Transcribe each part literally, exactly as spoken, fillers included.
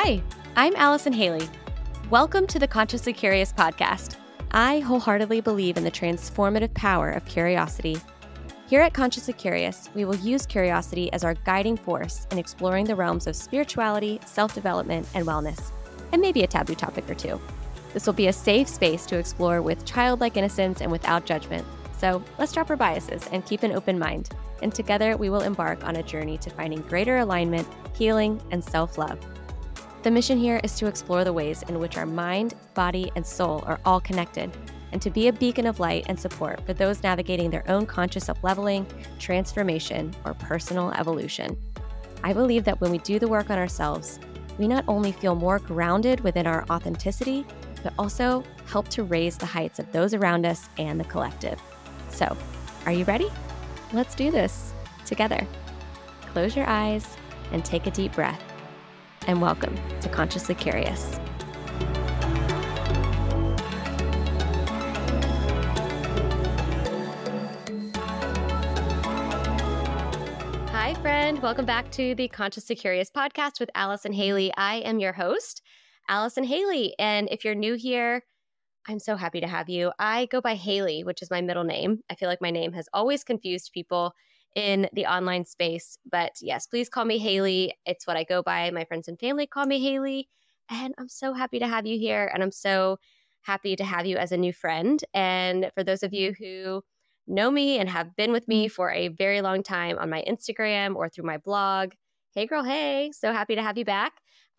Hi, I'm Allison Haley. Welcome to the Consciously Curious podcast. I wholeheartedly believe in the transformative power of curiosity. Here at Consciously Curious, we will use curiosity as our guiding force in exploring the realms of spirituality, self-development, and wellness, and maybe a taboo topic or two. This will be a safe space to explore with childlike innocence and without judgment. So let's drop our biases and keep an open mind, and together we will embark on a journey to finding greater alignment, healing, and self-love. The mission here is to explore the ways in which our mind, body, and soul are all connected, and to be a beacon of light and support for those navigating their own conscious up-leveling, transformation, or personal evolution. I believe that when we do the work on ourselves, we not only feel more grounded within our authenticity, but also help to raise the heights of those around us and the collective. So, are you ready? Let's do this together. Close your eyes and take a deep breath. And welcome to Consciously Curious. Hi, friend. Welcome back to the Consciously Curious podcast with Allison Haley. I am your host, Allison Haley. And if you're new here, I'm so happy to have you. I go by Haley, which is my middle name. I feel like my name has always confused people in the online space. But yes, please call me Haley. It's what I go by. My friends and family call me Haley. And I'm so happy to have you here. And I'm so happy to have you as a new friend. And for those of you who know me and have been with me for a very long time on my Instagram or through my blog, hey girl, hey, so happy to have you back.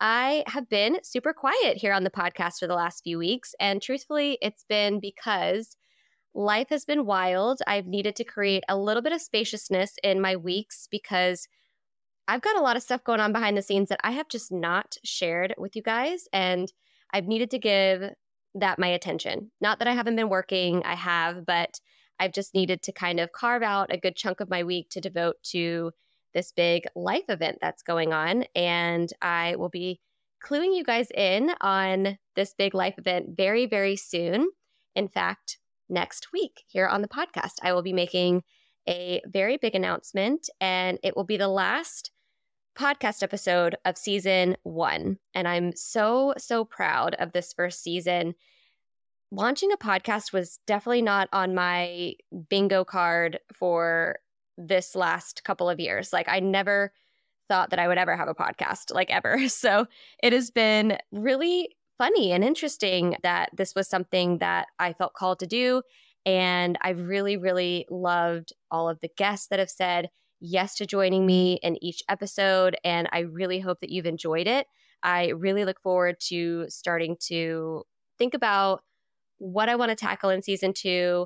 I have been super quiet here on the podcast for the last few weeks. And truthfully, it's been because life has been wild. I've needed to create a little bit of spaciousness in my weeks because I've got a lot of stuff going on behind the scenes that I have just not shared with you guys. And I've needed to give that my attention. Not that I haven't been working, I have, but I've just needed to kind of carve out a good chunk of my week to devote to this big life event that's going on. And I will be cluing you guys in on this big life event very, very soon. In fact, next week here on the podcast, I will be making a very big announcement, and it will be the last podcast episode of season one. And I'm so, so proud of this first season. Launching a podcast was definitely not on my bingo card for this last couple of years. Like, I never thought that I would ever have a podcast, like ever. So it has been really funny and interesting that this was something that I felt called to do. And I've really, really loved all of the guests that have said yes to joining me in each episode. And I really hope that you've enjoyed it. I really look forward to starting to think about what I want to tackle in season two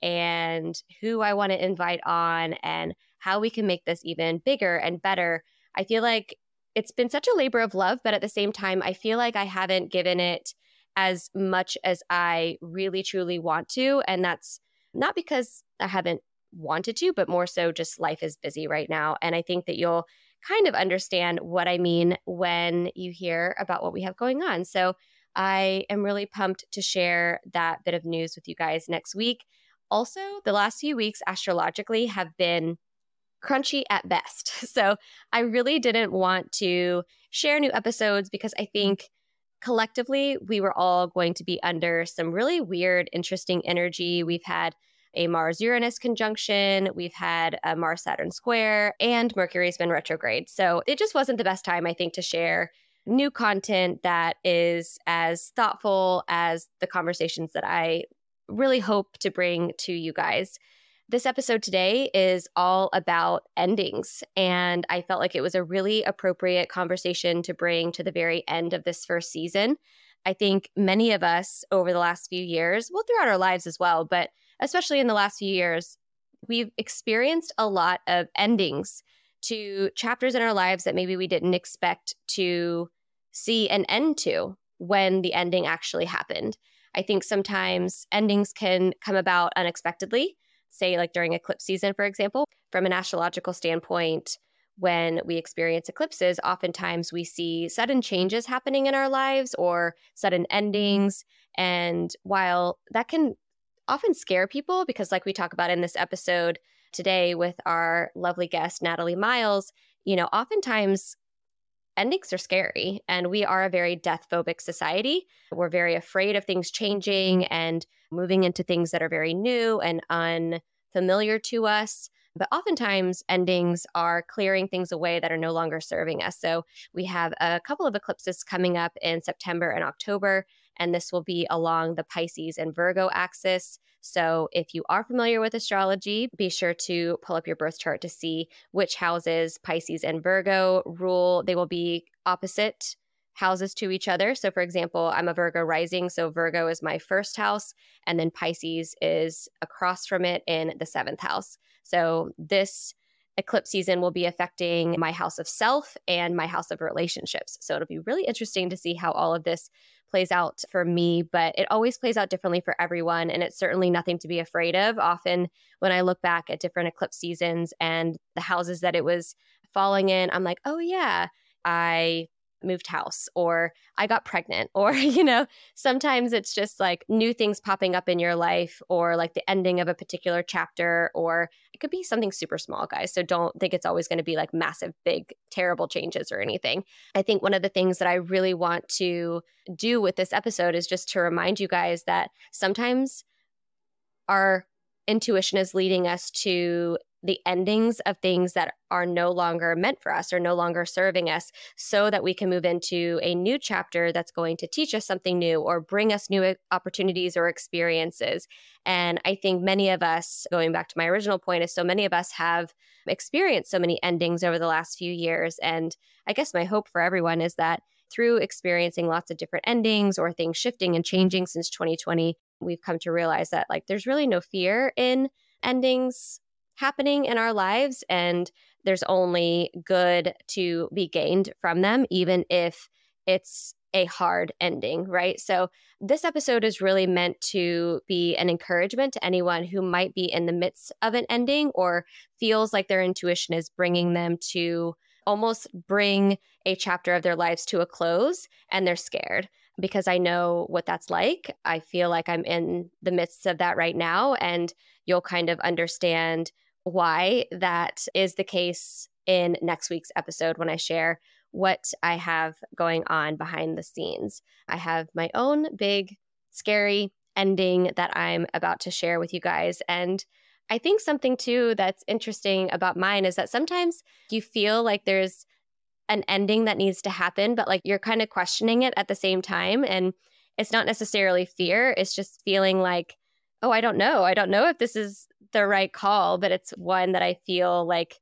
and who I want to invite on and how we can make this even bigger and better. I feel like it's been such a labor of love, but at the same time, I feel like I haven't given it as much as I really, truly want to. And that's not because I haven't wanted to, but more so just life is busy right now. And I think that you'll kind of understand what I mean when you hear about what we have going on. So I am really pumped to share that bit of news with you guys next week. Also, the last few weeks astrologically have been crunchy at best. So I really didn't want to share new episodes because I think collectively we were all going to be under some really weird, interesting energy. We've had a Mars-Uranus conjunction, we've had a Mars-Saturn square, and Mercury's been retrograde. So it just wasn't the best time, I think, to share new content that is as thoughtful as the conversations that I really hope to bring to you guys. This episode today is all about endings, and I felt like it was a really appropriate conversation to bring to the very end of this first season. I think many of us over the last few years, well, throughout our lives as well, but especially in the last few years, we've experienced a lot of endings to chapters in our lives that maybe we didn't expect to see an end to when the ending actually happened. I think sometimes endings can come about unexpectedly, say like during eclipse season, for example. From an astrological standpoint, when we experience eclipses, oftentimes we see sudden changes happening in our lives or sudden endings. And while that can often scare people, because like we talk about in this episode today with our lovely guest, Natalie Miles, you know, oftentimes endings are scary, and we are a very death phobic society. We're very afraid of things changing and moving into things that are very new and unfamiliar to us. But oftentimes, endings are clearing things away that are no longer serving us. So we have a couple of eclipses coming up in September and October, and this will be along the Pisces and Virgo axis. So if you are familiar with astrology, be sure to pull up your birth chart to see which houses Pisces and Virgo rule. They will be opposite houses to each other. So for example, I'm a Virgo rising, so Virgo is my first house, and then Pisces is across from it in the seventh house. So this eclipse season will be affecting my house of self and my house of relationships. So it'll be really interesting to see how all of this plays out for me, but it always plays out differently for everyone. And it's certainly nothing to be afraid of. Often when I look back at different eclipse seasons and the houses that it was falling in, I'm like, oh yeah, I moved house, or I got pregnant, or, you know, sometimes it's just like new things popping up in your life, or like the ending of a particular chapter, or it could be something super small, guys. So don't think it's always going to be like massive, big, terrible changes or anything. I think one of the things that I really want to do with this episode is just to remind you guys that sometimes our intuition is leading us to the endings of things that are no longer meant for us or no longer serving us, so that we can move into a new chapter that's going to teach us something new or bring us new opportunities or experiences. And I think many of us, going back to my original point, is so many of us have experienced so many endings over the last few years. And I guess my hope for everyone is that through experiencing lots of different endings or things shifting and changing since twenty twenty, we've come to realize that like there's really no fear in endings happening in our lives, and there's only good to be gained from them, even if it's a hard ending, right? So this episode is really meant to be an encouragement to anyone who might be in the midst of an ending or feels like their intuition is bringing them to almost bring a chapter of their lives to a close, and they're scared. Because I know what that's like. I feel like I'm in the midst of that right now, and you'll kind of understand why that is the case in next week's episode when I share what I have going on behind the scenes. I have my own big, scary ending that I'm about to share with you guys. And I think something too that's interesting about mine is that sometimes you feel like there's an ending that needs to happen, but like you're kind of questioning it at the same time. And it's not necessarily fear. It's just feeling like, oh, I don't know. I don't know if this is the right call, but it's one that I feel like,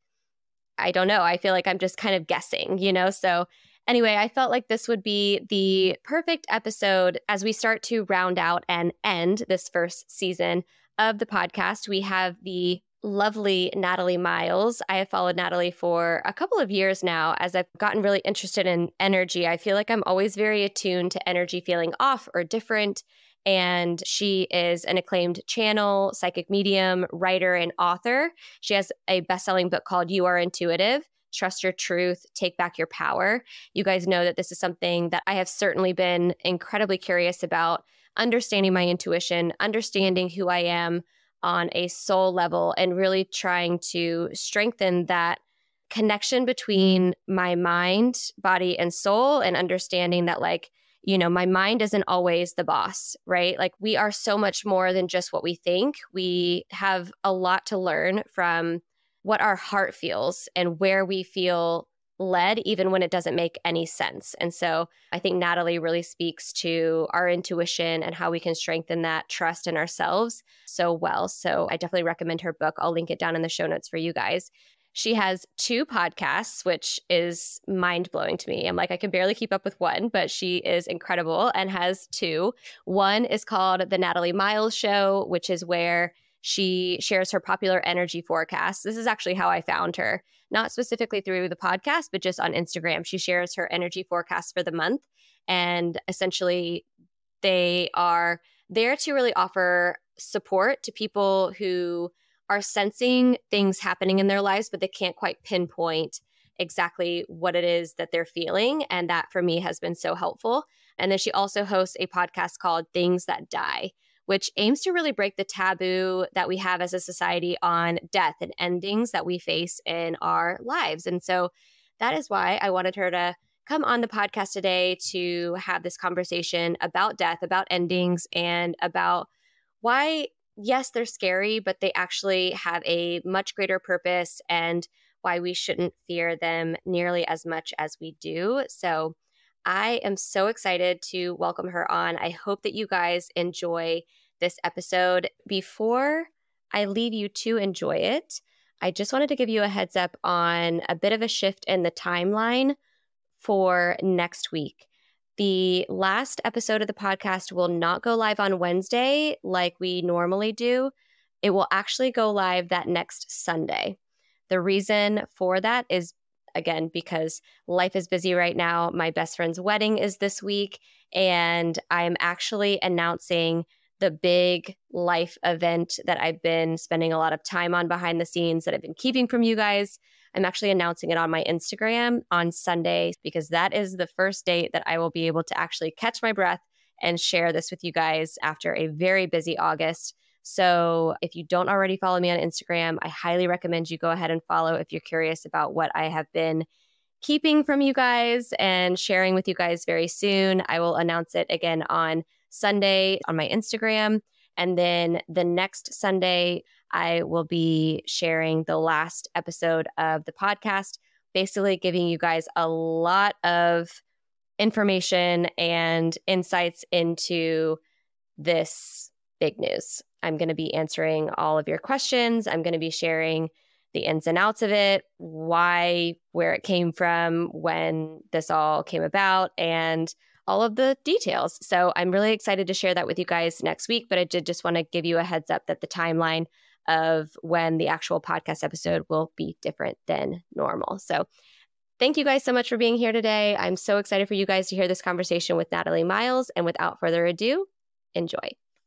I don't know. I feel like I'm just kind of guessing, you know? So anyway, I felt like this would be the perfect episode as we start to round out and end this first season of the podcast. We have the lovely Natalie Miles. I have followed Natalie for a couple of years now as I've gotten really interested in energy. I feel like I'm always very attuned to energy feeling off or different. And she is an acclaimed channel, psychic medium, writer, and author. She has a best-selling book called You Are Intuitive, Trust Your Truth, Take Back Your Power. You guys know that this is something that I have certainly been incredibly curious about, understanding my intuition, understanding who I am on a soul level, and really trying to strengthen that connection between my mind, body, and soul, and understanding that, like, you know, my mind isn't always the boss, right? Like, we are so much more than just what we think. We have a lot to learn from what our heart feels and where we feel led, even when it doesn't make any sense. And so I think Natalie really speaks to our intuition and how we can strengthen that trust in ourselves so well. So I definitely recommend her book. I'll link it down in the show notes for you guys. She has two podcasts, which is mind-blowing to me. I'm like, I can barely keep up with one, but she is incredible and has two. One is called The Natalie Miles Show, which is where she shares her popular energy forecast. This is actually how I found her, not specifically through the podcast, but just on Instagram. She shares her energy forecast for the month. And essentially, they are there to really offer support to people who are sensing things happening in their lives, but they can't quite pinpoint exactly what it is that they're feeling. And that for me has been so helpful. And then she also hosts a podcast called Things That Die, which aims to really break the taboo that we have as a society on death and endings that we face in our lives. And so that is why I wanted her to come on the podcast today to have this conversation about death, about endings, and about why, yes, they're scary, but they actually have a much greater purpose, and why we shouldn't fear them nearly as much as we do. So I am so excited to welcome her on. I hope that you guys enjoy this episode. Before I leave you to enjoy it, I just wanted to give you a heads up on a bit of a shift in the timeline for next week. The last episode of the podcast will not go live on Wednesday like we normally do. It will actually go live that next Sunday. The reason for that is, again, because life is busy right now. My best friend's wedding is this week, and I'm actually announcing the big life event that I've been spending a lot of time on behind the scenes that I've been keeping from you guys. I'm actually announcing it on my Instagram on Sunday, because that is the first date that I will be able to actually catch my breath and share this with you guys after a very busy August. So if you don't already follow me on Instagram, I highly recommend you go ahead and follow if you're curious about what I have been keeping from you guys and sharing with you guys very soon. I will announce it again on Sunday on my Instagram. And then the next Sunday, I will be sharing the last episode of the podcast, basically giving you guys a lot of information and insights into this big news. I'm going to be answering all of your questions. I'm going to be sharing the ins and outs of it, why, where it came from, when this all came about, and all of the details. So I'm really excited to share that with you guys next week, but I did just want to give you a heads up that the timeline of when the actual podcast episode will be different than normal. So thank you guys so much for being here today. I'm so excited for you guys to hear this conversation with Natalie Miles. And without further ado, enjoy.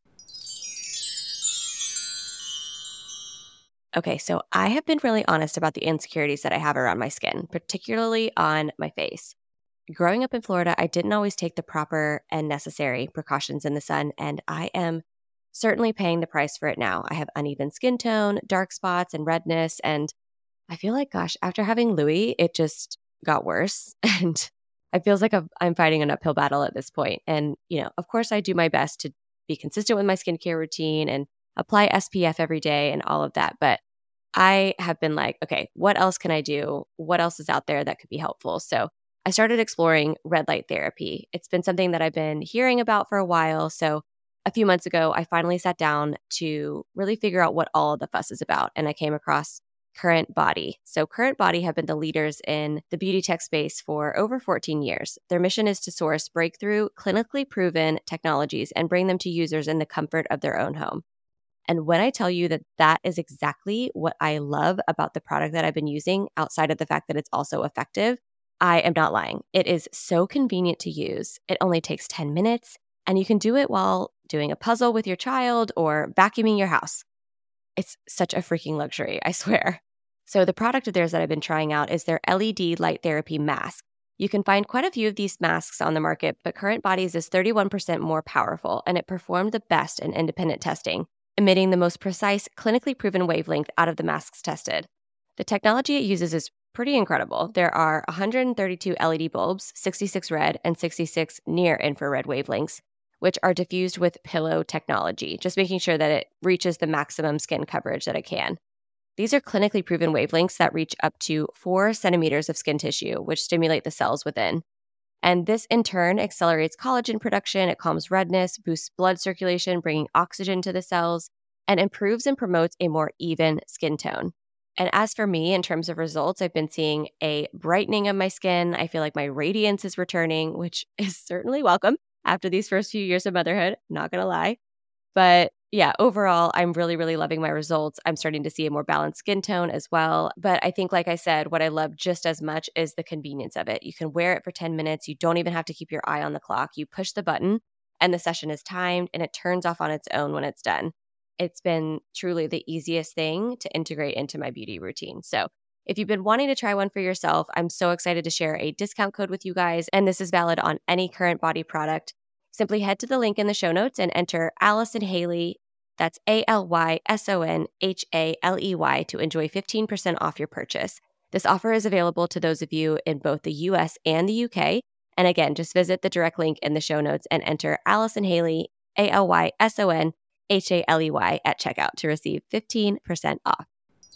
Okay, so I have been really honest about the insecurities that I have around my skin, particularly on my face. Growing up in Florida, I didn't always take the proper and necessary precautions in the sun, and I am certainly paying the price for it now. I have uneven skin tone, dark spots, and redness, and I feel like, gosh, after having Louis, it just got worse, and it feels like I'm fighting an uphill battle at this point. And, you know, of course, I do my best to be consistent with my skincare routine and apply S P F every day and all of that, but I have been like, okay, what else can I do? What else is out there that could be helpful? So I started exploring red light therapy. It's been something that I've been hearing about for a while. So a few months ago, I finally sat down to really figure out what all of the fuss is about. And I came across Current Body. So Current Body have been the leaders in the beauty tech space for over fourteen years. Their mission is to source breakthrough, clinically proven technologies and bring them to users in the comfort of their own home. And when I tell you that that is exactly what I love about the product that I've been using, outside of the fact that it's also effective, I am not lying. It is so convenient to use. It only takes ten minutes, and you can do it while doing a puzzle with your child or vacuuming your house. It's such a freaking luxury, I swear. So the product of theirs that I've been trying out is their L E D light therapy mask. You can find quite a few of these masks on the market, but Current Body's is thirty-one percent more powerful, and it performed the best in independent testing, emitting the most precise, clinically proven wavelength out of the masks tested. The technology it uses is pretty incredible. There are one hundred thirty-two L E D bulbs, sixty-six red and sixty-six near-infrared wavelengths, which are diffused with pillow technology, just making sure that it reaches the maximum skin coverage that it can. These are clinically proven wavelengths that reach up to four centimeters of skin tissue, which stimulate the cells within. And this, in turn, accelerates collagen production, it calms redness, boosts blood circulation, bringing oxygen to the cells, and improves and promotes a more even skin tone. And as for me, in terms of results, I've been seeing a brightening of my skin. I feel like my radiance is returning, which is certainly welcome after these first few years of motherhood, not going to lie. But yeah, overall, I'm really, really loving my results. I'm starting to see a more balanced skin tone as well. But I think, like I said, what I love just as much is the convenience of it. You can wear it for ten minutes. You don't even have to keep your eye on the clock. You push the button and the session is timed and it turns off on its own when it's done. It's been truly the easiest thing to integrate into my beauty routine. So if you've been wanting to try one for yourself, I'm so excited to share a discount code with you guys. And this is valid on any Current Body product. Simply head to the link in the show notes and enter Allison Haley, that's A L Y S O N H A L E Y, to enjoy fifteen percent off your purchase. This offer is available to those of you in both the U S and the U K. And again, just visit the direct link in the show notes and enter Allison Haley, A L Y S O N H A L E Y at checkout to receive fifteen percent off.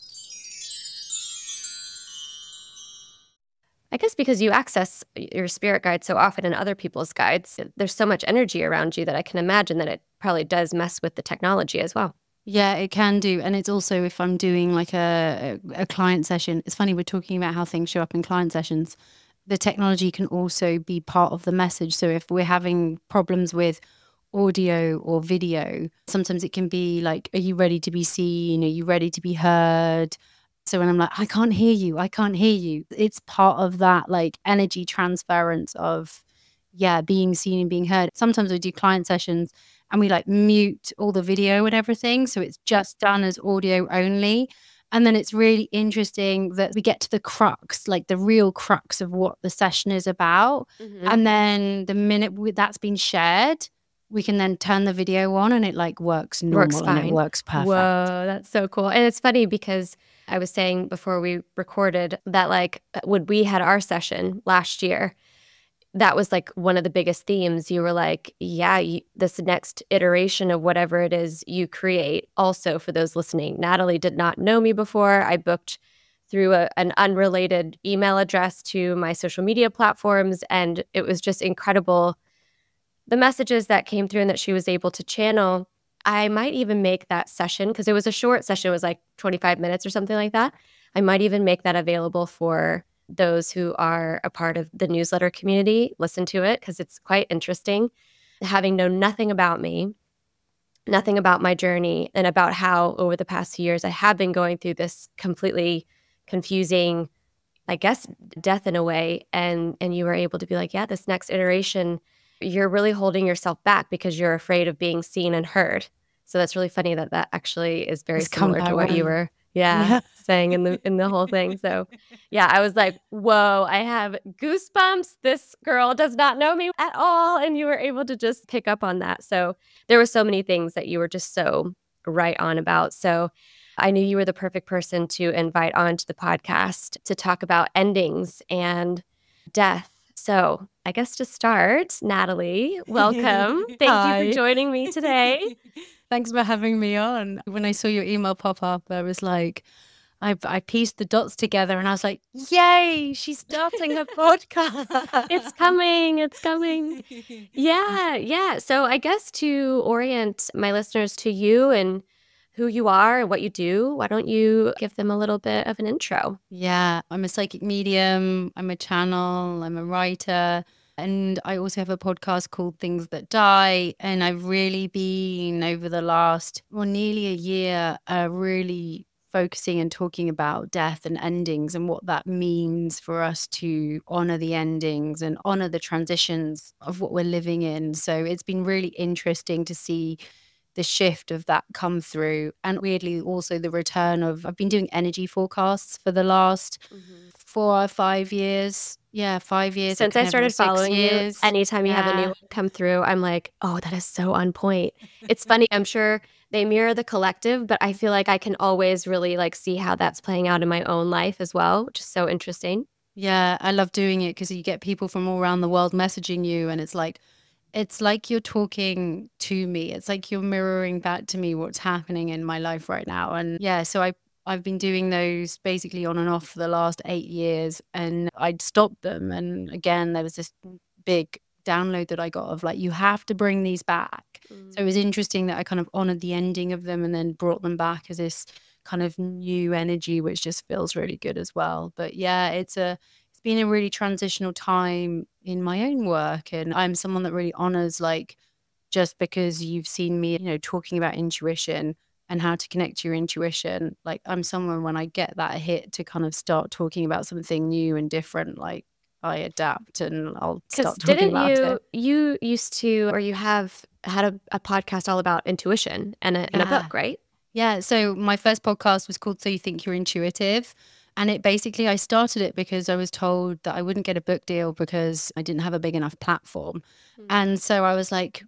I guess because you access your spirit guide so often in other people's guides, there's so much energy around you that I can imagine that it probably does mess with the technology as well. Yeah, it can do. And it's also if I'm doing like a, a client session, it's funny, we're talking about how things show up in client sessions. The technology can also be part of the message. So if we're having problems with audio or video, sometimes it can be like, are you ready to be seen? Are you ready to be heard? So when I'm like, I can't hear you, I can't hear you, it's part of that like energy transference of, yeah, being seen and being heard. Sometimes we do client sessions and we like mute all the video and everything. So it's just done as audio only. And then it's really interesting that we get to the crux, like the real crux of what the session is about. Mm-hmm. And then the minute we, that's been shared, we can then turn the video on and it like works normal works fine. And it works perfect. Whoa, that's so cool. And it's funny because I was saying before we recorded that like when we had our session last year, that was like one of the biggest themes. You were like, yeah, you, this next iteration of whatever it is you create. Also for those listening, Natalie did not know me before. I booked through a, an unrelated email address to my social media platforms. And it was just incredible. The messages that came through and that she was able to channel. I might even make that session, because it was a short session. It was like twenty-five minutes or something like that. I might even make that available for those who are a part of the newsletter community. Listen to it because it's quite interesting. Having known nothing about me, nothing about my journey, and about how over the past few years I have been going through this completely confusing, I guess, death in a way. And and you were able to be like, yeah, this next iteration, you're really holding yourself back because you're afraid of being seen and heard. So that's really funny that that actually is very it's similar to what way. you were yeah, yeah. saying in the in the whole thing. So yeah, I was like, whoa, I have goosebumps. This girl does not know me at all. And you were able to just pick up on that. So there were so many things that you were just so right on about. So I knew you were the perfect person to invite onto the podcast to talk about endings and death. So I guess to start, Natalie, welcome. Thank Hi. you for joining me today. Thanks for having me on. When I saw your email pop up, I was like, I, I pieced the dots together and I was like, yay, she's starting a podcast. It's coming. It's coming. Yeah, yeah. So I guess to orient my listeners to you and who you are and what you do, why don't you give them a little bit of an intro? Yeah, I'm a psychic medium. I'm a channel. I'm a writer. And I also have a podcast called Things That Die. And I've really been over the last, well, nearly a year, uh, really focusing and talking about death and endings and what that means for us to honor the endings and honor the transitions of what we're living in. So it's been really interesting to see the shift of that come through. And weirdly, also the return of, I've been doing energy forecasts for the last mm-hmm. four or five years. Yeah, five years. Since I started following years. you, anytime you yeah. have a new one come through, I'm like, oh, that is so on point. It's funny. I'm sure they mirror the collective, but I feel like I can always really like see how that's playing out in my own life as well, which is so interesting. Yeah, I love doing it because you get people from all around the world messaging you and it's like, it's like you're talking to me. It's like you're mirroring back to me what's happening in my life right now. And yeah, so I, I've been doing those basically on and off for the last eight years and I'd stopped them. And again, there was this big download that I got of like, you have to bring these back. Mm. So it was interesting that I kind of honored the ending of them and then brought them back as this kind of new energy, which just feels really good as well. But yeah, it's a, it's been a really transitional time in my own work. And I'm someone that really honors, like, just because you've seen me, you know, talking about intuition and how to connect to your intuition, like I'm someone when I get that hit to kind of start talking about something new and different, like I adapt and I'll start talking didn't about you, it. You used to, or you have had a, a podcast all about intuition and a, and yeah. a book, right? Yeah. So my first podcast was called So You Think You're Intuitive. And it basically, I started it because I was told that I wouldn't get a book deal because I didn't have a big enough platform. Mm. And so I was like,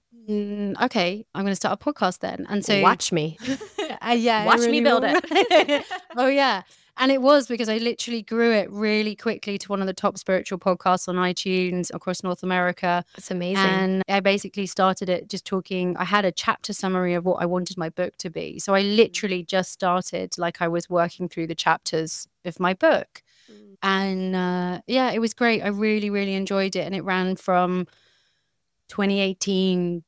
mm, okay, I'm going to start a podcast then. And so watch me. uh, yeah, watch really me build will. it. Oh, yeah. And it was because I literally grew it really quickly to one of the top spiritual podcasts on iTunes across North America. It's amazing. And I basically started it just talking. I had a chapter summary of what I wanted my book to be. So I literally just started like I was working through the chapters of my book. Mm. And uh, yeah, it was great. I really, really enjoyed it. And it ran from twenty eighteen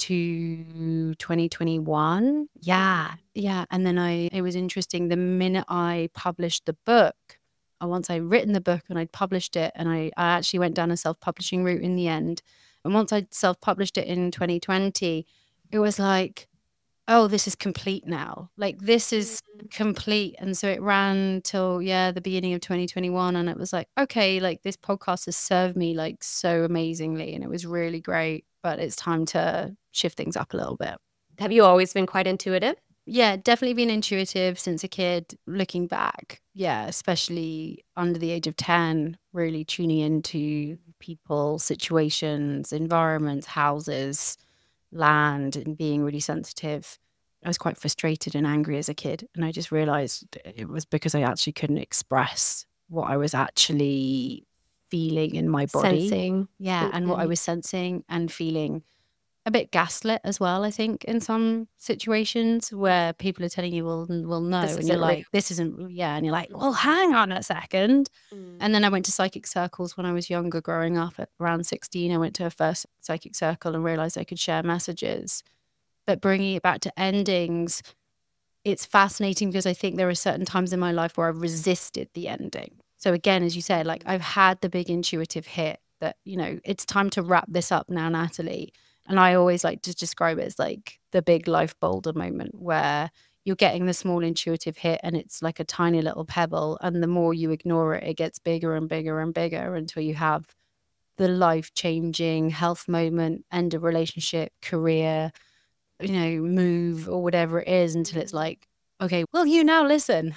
to twenty twenty-one. Yeah. Yeah. And then I, it was interesting. The minute I published the book, and once I'd written the book and I'd published it, and I, I actually went down a self-publishing route in the end. And once I'd self-published it in twenty twenty, it was like, oh, this is complete now. Like, this is complete. And so it ran till, yeah, the beginning of twenty twenty-one. And it was like, okay, like this podcast has served me like so amazingly. And it was really great. But it's time to shift things up a little bit. Have you always been quite intuitive? Yeah, definitely been intuitive since a kid. Looking back, yeah, especially under the age of ten, really tuning into people, situations, environments, houses, land, and being really sensitive. I was quite frustrated and angry as a kid, and I just realized it was because I actually couldn't express what I was actually feeling in my body. Sensing. Yeah, and what I was sensing and feeling. A bit gaslit as well, I think, in some situations where people are telling you, well, well no, This and you're isn't like, real. this isn't, yeah, and you're like, well, hang on a second. Mm. And then I went to psychic circles when I was younger, growing up at around sixteen. I went to a first psychic circle and realized I could share messages. But bringing it back to endings, it's fascinating because I think there are certain times in my life where I've resisted the ending. So again, as you said, like I've had the big intuitive hit that, you know, it's time to wrap this up now, Natalie. And I always like to describe it as like the big life boulder moment where you're getting the small intuitive hit and it's like a tiny little pebble. And the more you ignore it, it gets bigger and bigger and bigger until you have the life-changing health moment, end of relationship, career, you know, move or whatever it is, until it's like, okay, well, you now listen.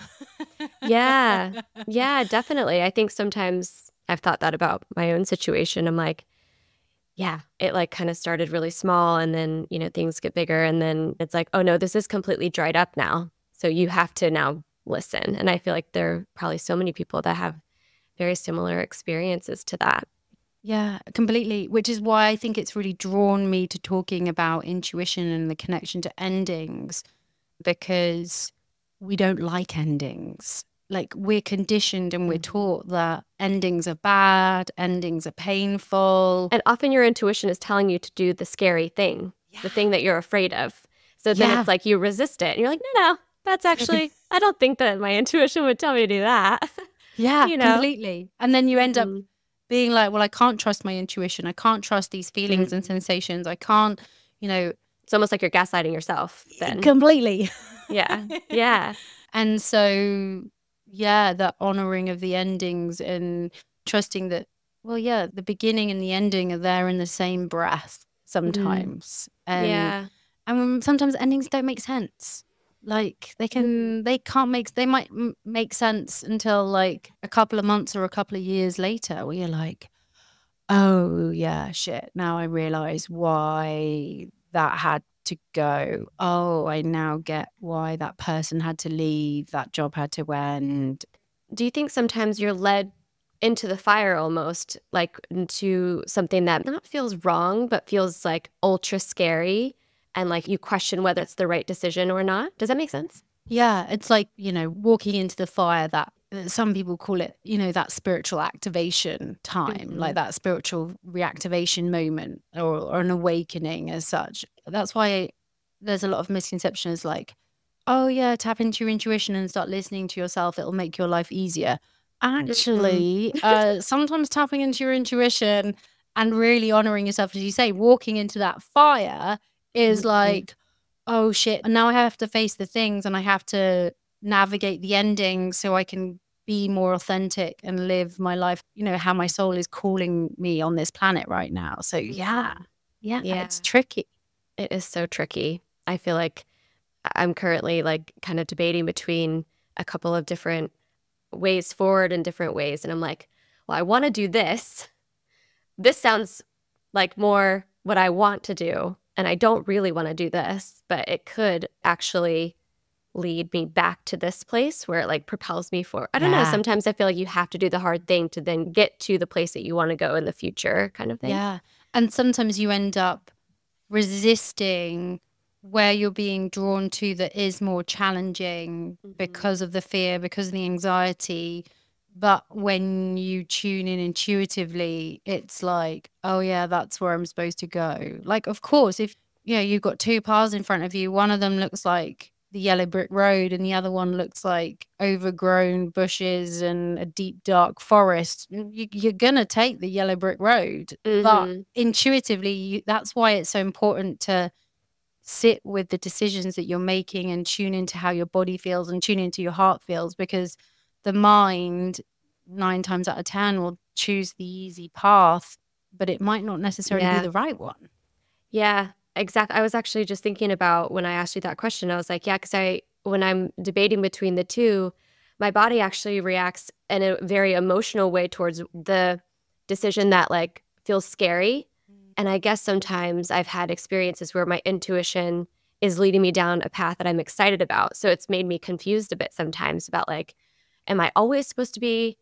Yeah. Yeah, definitely. I think sometimes I've thought that about my own situation. I'm like, yeah, it like kind of started really small and then, you know, things get bigger and then it's like, oh no, this is completely dried up now. So you have to now listen. And I feel like there are probably so many people that have very similar experiences to that. Yeah, completely. Which is why I think it's really drawn me to talking about intuition and the connection to endings, because we don't like endings. Like we're conditioned and we're taught that endings are bad, endings are painful. And often your intuition is telling you to do the scary thing, Yeah. the thing that you're afraid of. So then Yeah. it's like you resist it and you're like, no, no, that's actually, I don't think that my intuition would tell me to do that. Yeah, You know? completely. And then you end up Mhm. being like, well, I can't trust my intuition. I can't trust these feelings and sensations. I can't, you know, It's almost like you're gaslighting yourself then. completely. Yeah. Yeah. And so, yeah, the honoring of the endings and trusting that, well, yeah, the beginning and the ending are there in the same breath sometimes. And, Yeah. and sometimes endings don't make sense. Like they can, they can't make, they might m- make sense until like a couple of months or a couple of years later where you're like, oh yeah, shit. Now I realize why that had to go. Oh, I now get why that person had to leave, that job had to end. Do you think sometimes you're led into the fire almost, like into something that not feels wrong, but feels like ultra scary and like you question whether it's the right decision or not? Does that make sense? Yeah, it's like, you know, walking into the fire, that uh, some people call it, you know, that spiritual activation time, Mhm. like that spiritual reactivation moment or, or an awakening as such. That's why there's a lot of misconceptions like, oh yeah, tap into your intuition and start listening to yourself. It'll make your life easier. Actually, uh, sometimes tapping into your intuition and really honoring yourself, as you say, walking into that fire is Mhm. like, oh shit, and now I have to face the things and I have to navigate the ending so I can be more authentic and live my life, you know, how my soul is calling me on this planet right now. So yeah, yeah, Yeah. it's tricky. It is so tricky. I feel like I- I'm currently like kind of debating between a couple of different ways forward and different ways. And I'm like, well, I want to do this. This sounds like more what I want to do. And I don't really want to do this, but it could actually lead me back to this place where it like propels me forward. I don't know. Yeah. Sometimes I feel like you have to do the hard thing to then get to the place that you want to go in the future, kind of thing. Yeah. And sometimes you end up resisting where you're being drawn to that is more challenging Mhm. because of the fear, because of the anxiety. But when you tune in intuitively, it's like, oh yeah, that's where I'm supposed to go. Like, of course, if you know you've got two paths in front of you, one of them looks like the yellow brick road and the other one looks like overgrown bushes and a deep dark forest, you, you're gonna take the yellow brick road. But Mhm. intuitively, you, that's why it's so important to sit with the decisions that you're making and tune into how your body feels and tune into your heart feels, because the mind nine times out of ten will choose the easy path, but it might not necessarily be Yeah. the right one. Yeah, exactly. I was actually just thinking about when I asked you that question, I was like, yeah, because I, when I'm debating between the two, my body actually reacts in a very emotional way towards the decision that like feels scary. And I guess sometimes I've had experiences where my intuition is leading me down a path that I'm excited about. So it's made me confused a bit sometimes about like, am I always supposed to be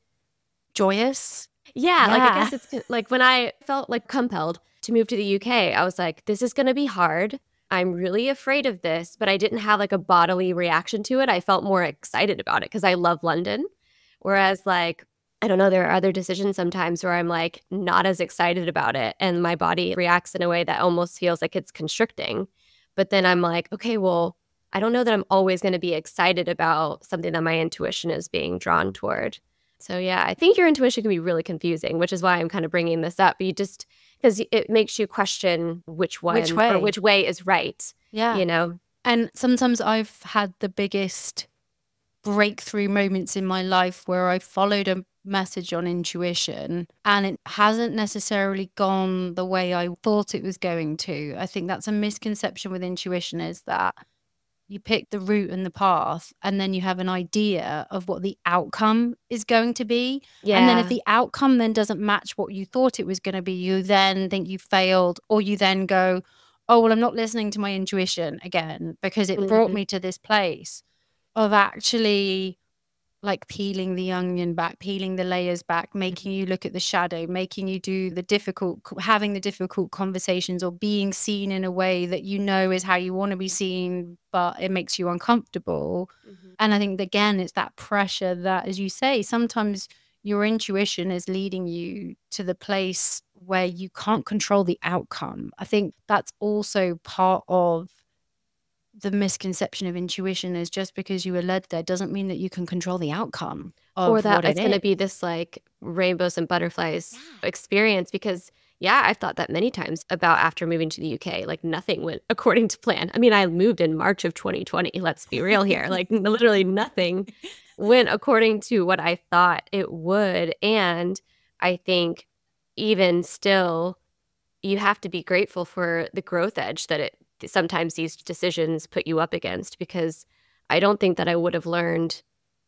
Joyous. yeah, like, I Yeah. guess it's k like, when I felt, like, compelled to move to the U K, I was like, "This is gonna be hard. I'm really afraid of this," but I didn't have, like, a bodily reaction to it. I felt more excited about it because I love London. Whereas, like, I don't know, there are other decisions sometimes where I'm, like, not as excited about it, and my body reacts in a way that almost feels like it's constricting. But then I'm like, "Okay, well, I don't know that I'm always gonna be excited about something that my intuition is being drawn toward." So, yeah, I think your intuition can be really confusing, which is why I'm kind of bringing this up. You just because it makes you question which Which one or way? which way is right, Yeah. you know? And sometimes I've had the biggest breakthrough moments in my life where I followed a message on intuition and it hasn't necessarily gone the way I thought it was going to. I think that's a misconception with intuition, is that you pick the route and the path and then you have an idea of what the outcome is going to be. And then if Yeah. the outcome then doesn't match what you thought it was going to be, you then think you failed, or you then go, oh, well, I'm not listening to my intuition again because it brought Mhm. me to this place of actually like peeling the onion back, peeling the layers back, making you look at the shadow, making you do the difficult, having the difficult conversations, or being seen in a way that you know is how you want to be seen, but it makes you uncomfortable. Mhm. And I think, again, it's that pressure that, as you say, sometimes your intuition is leading you to the place where you can't control the outcome. I think that's also part of the misconception of intuition, is just because you were led there doesn't mean that you can control the outcome Or of that what it it's gonna is. be this, like, rainbows and butterflies Yeah. experience because, yeah, I've thought that many times about after moving to the U K, like, nothing went according to plan. I mean, I moved in March of twenty twenty, let's be real here, like, n literally nothing went according to what I thought it would, and I think even still, you have to be grateful for the growth edge that it sometimes these decisions put you up against because I don't think that I would have learned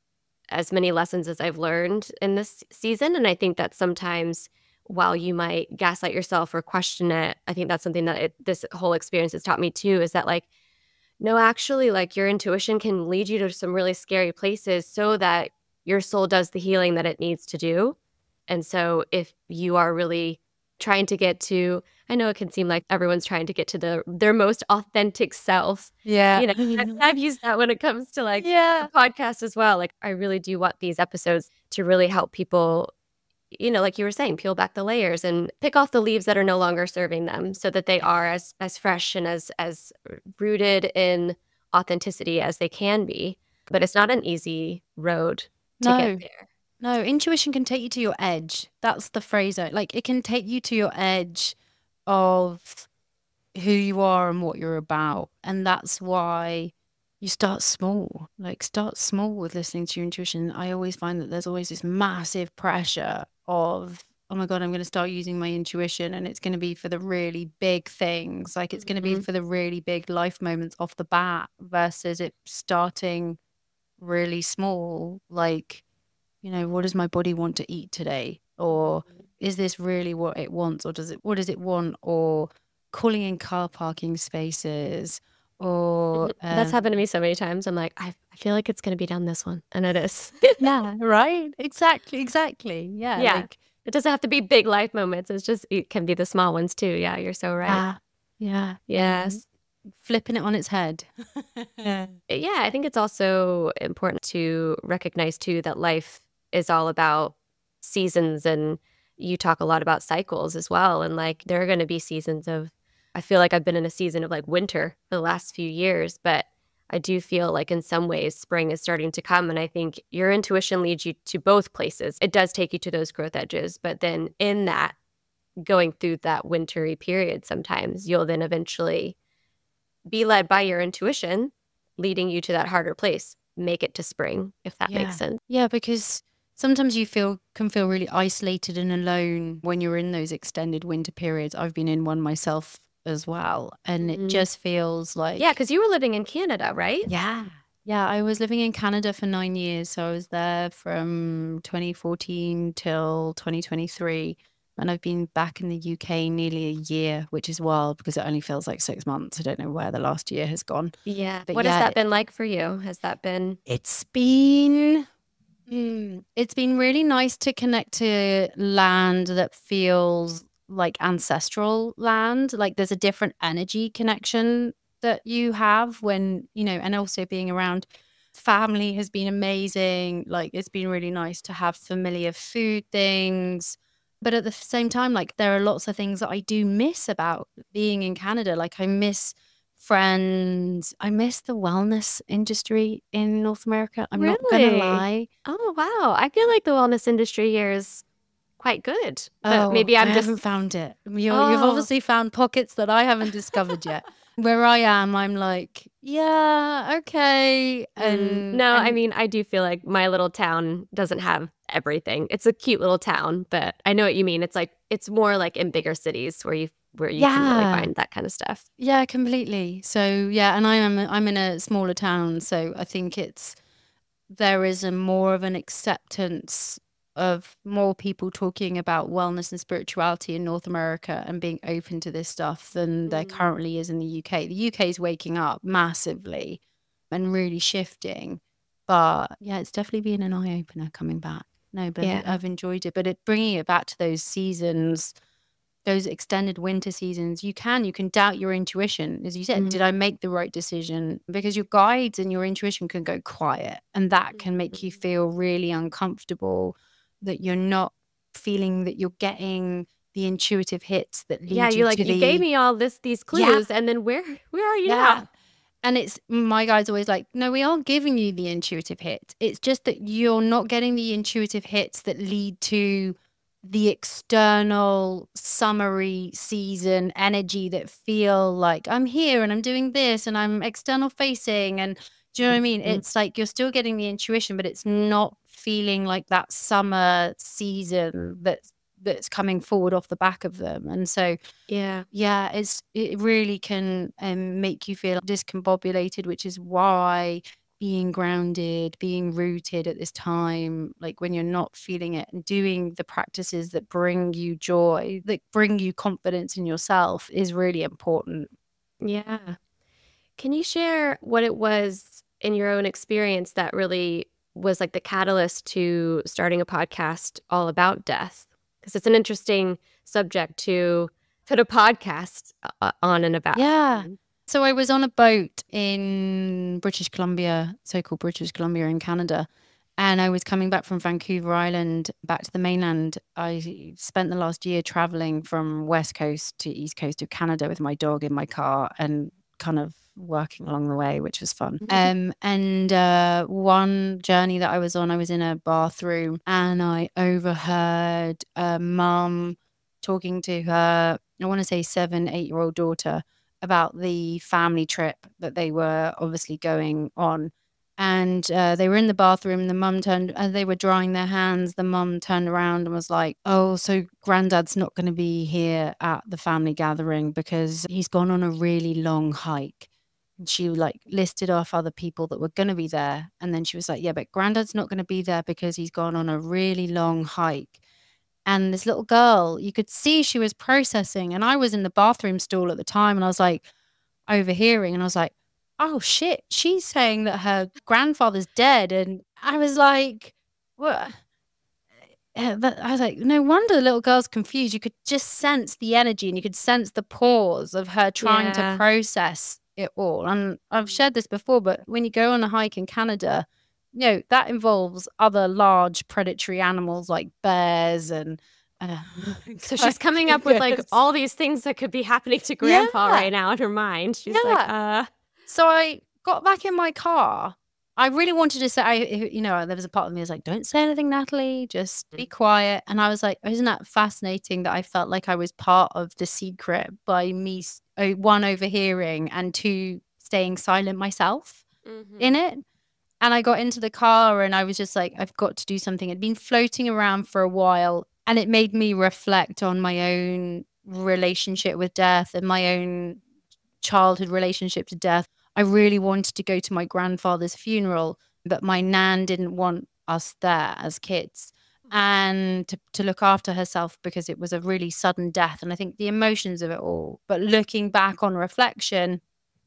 as many lessons as I've learned in this season, and I think that sometimes while you might gaslight yourself or question it, I think that's something that it this whole experience has taught me too, is that, like, no, actually, like, your intuition can lead you to some really scary places so that your soul does the healing that it needs to do. And so if you are really trying to get to I know it can seem like everyone's trying to get to the their most authentic self, Yeah. you know, I've I've used that when it comes to, like, the Yeah. podcast as well. Like, I really do want these episodes to really help people, you know, like you were saying, peel back the layers and pick off the leaves that are no longer serving them so that they are as as fresh and as as rooted in authenticity as they can be. But it's not an easy road to get No. there. No, intuition can take you to your edge. That's the phrase. I- Like, it can take you to your edge of who you are and what you're about. And that's why you start small. Like, start small with listening to your intuition. I always find that there's always this massive pressure of, oh my God, I'm going to start using my intuition. And it's going to be for the really big things. Like, it's going to be Mhm. for the really big life moments off the bat, versus it starting really small. Like, you know, what does my body want to eat today? Or Mhm. is this really what it wants? Or does it, what does it want? Or calling in car parking spaces, or That's happened to um, me so many times. I'm like, I, I feel like it's going to be down this one. And it is. yeah, right? Exactly, exactly. Yeah, Yeah. like, It doesn't have to be big life moments. It's just, it can be the small ones too. Yeah. You're so right. yeah, yeah. And Yes. flipping it on its head. Yeah. Yeah. I think it's also important to recognize too that life is all about seasons. And you talk a lot about cycles as well. And like, there are going to be seasons of, I feel like I've been in a season of like winter for the last few years, but I do feel like in some ways spring is starting to come. And I think your intuition leads you to both places. It does take you to those growth edges. But then in that, going through that wintry period, sometimes you'll then eventually be led by your intuition, leading you to that harder place. Make it to spring, if that Yeah. makes sense. Yeah, because sometimes you feel can feel really isolated and alone when you're in those extended winter periods. I've been in one myself as well, and it Mhm. just feels like Yeah, because you were living in Canada, right? yeah. Yeah, I was living in Canada for nine years. So I was there from twenty fourteen till twenty twenty-three. And I've been back in the U K nearly a year, which is wild because it only feels like six months. I don't know where the last year has gone. Yeah. But What has yeah, that been like for you? Has that been it's been mm, it's been really nice to connect to land that feels like ancestral land. Like there's a different energy connection that you have when, you know, and also being around family has been amazing. Like it's been really nice to have familiar food things. But at the same time, like there are lots of things that I do miss about being in Canada. Like I miss friends. I miss the wellness industry in North America. I'm not gonna really? lie. Oh, wow. I feel like the wellness industry here is quite good, but Oh, maybe I I'm haven't just, found it. You're, you've oh, obviously found pockets that I haven't discovered yet. Where I am, I'm like, yeah, okay, mm, and no, I and mean, I do feel like my little town doesn't have everything. It's a cute little town, but I know what you mean. It's like, it's more like in bigger cities where you, where you can really yeah, find that kind of stuff. yeah, completely. So yeah, and I am I'm in a smaller town, so I think it's there is a more of an acceptance of more people talking about wellness and spirituality in North America and being open to this stuff than there Mm. currently is in the U K. The U K is waking up massively and really shifting. But yeah, it's definitely been an eye opener coming back. No, but Yeah. I've enjoyed it. But it bringing it back to those seasons, those extended winter seasons, you can you can doubt your intuition. As you said, did I Mhm. make the right decision? Because your guides and your intuition can go quiet, and that can make you Mhm. feel really uncomfortable, that you're not feeling that you're getting the intuitive hits that Yeah, lead you you like, to you gave the me all this, these yeah, clues, and then where, where are you yeah. now? And it's my guide's always like, no, we are giving you the intuitive hits. It's just that you're not getting the intuitive hits that lead to the external summary season energy that feel like I'm here and I'm doing this and I'm external facing. And do you know what I mean? Mhm. It's like you're still getting the intuition, but it's not feeling like that summer season that's that's coming forward off the back of them. And so Yeah. yeah, it's it really can um, make you feel discombobulated, which is why being grounded, being rooted at this time, like when you're not feeling it and doing the practices that bring you joy, that bring you confidence in yourself is really important. Yeah. Can you share what it was in your own experience that really was like the catalyst to starting a podcast all about death? Because it's an interesting subject to put a podcast uh, on and about. Yeah. Mm. So I was on a boat in British Columbia, so-called British Columbia in Canada, and I was coming back from Vancouver Island back to the mainland. I spent the last year traveling from West Coast to East Coast of Canada with my dog in my car and kind of working along the way, which was fun. Um, and uh, one journey that I was on, I was in a bathroom and I overheard a mum talking to her, I want to say seven, eight year old daughter about the family trip that they were obviously going on. And uh, they were in the bathroom. The mum turned, as they were drying their hands, the mum turned around and was like, oh, so granddad's not going to be here at the family gathering because he's gone on a really long hike. And she like listed off other people that were going to be there. And then she was like, yeah, but granddad's not going to be there because he's gone on a really long hike. And this little girl, you could see she was processing. And I was in the bathroom stall at the time and I was like overhearing and I was like, oh shit, she's saying that her grandfather's dead. And I was like, what? Yeah, but I was like, no wonder the little girl's confused. You could just sense the energy and you could sense the pause of her trying to Yeah. process it all. And I've shared this before, but when you go on a hike in Canada, you know, that involves other large predatory animals like bears and uh, So she's coming up with like all these things that could be happening to grandpa Yeah. right now in her mind. She's like, uh, So I got back in my car. I really wanted to say, I, you know, there was a part of me that was like, don't say anything, Natalie, just be quiet. And I was like, isn't that fascinating that I felt like I was part of the secret by me, s- oh, one, overhearing and two, staying silent myself in it. And I got into the car and I was just like, I've got to do something. It'd been floating around for a while and it made me reflect on my own relationship with death and my own childhood relationship to death. I really wanted to go to my grandfather's funeral, but my nan didn't want us there as kids and to, to look after herself because it was a really sudden death. And I think the emotions of it all, but looking back on reflection,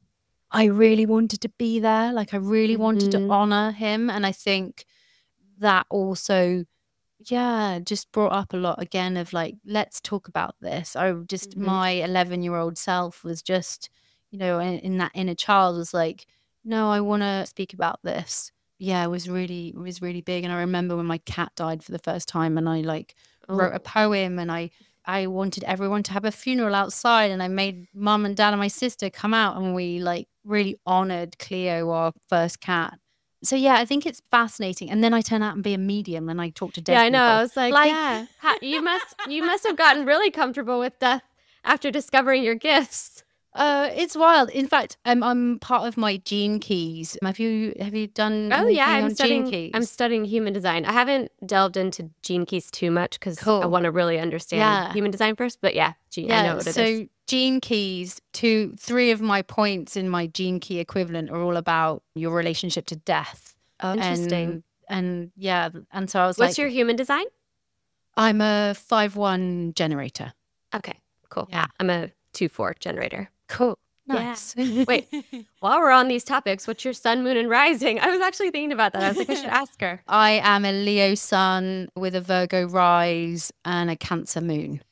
I really wanted to be there. Like I really wanted to mhm. honor him. And I think that also, yeah, just brought up a lot again of like, let's talk about this. I just, Mhm. my eleven year old self was just, you know, in, in that inner child was like, no, I want to speak about this. Yeah, it was really, it was really big. And I remember when my cat died for the first time and I like wrote Oh, a poem and I, I wanted everyone to have a funeral outside and I made mum and dad and my sister come out and we like really honored Cleo, our first cat. So yeah, I think it's fascinating. And then I turn out and be a medium and I talk to dead yeah, I know. people. I was like, Like, yeah, ha- you must, you must have gotten really comfortable with death after discovering your gifts. uh, it's wild. In fact, um, I'm part of my Gene Keys. Have you have you done Oh yeah, anything I'm on Gene studying. I'm Keys? studying human design. I haven't delved into gene keys too much because I Cool. want to really understand Yeah. human design first. But yeah, gene, I know Yeah. what it is. So Gene Keys, two, three of my points in my Gene Key equivalent are all about your relationship to death. Oh, interesting. And and yeah, and so I was What's like, your human design? I'm a five one generator. Okay, cool. Yeah. I'm a two four generator. Cool. Yeah. Nice. Wait, while we're on these topics, what's your sun, moon, and rising? I was actually thinking about that. I was like, I should ask her. I am a Leo sun with a Virgo rise and a Cancer moon.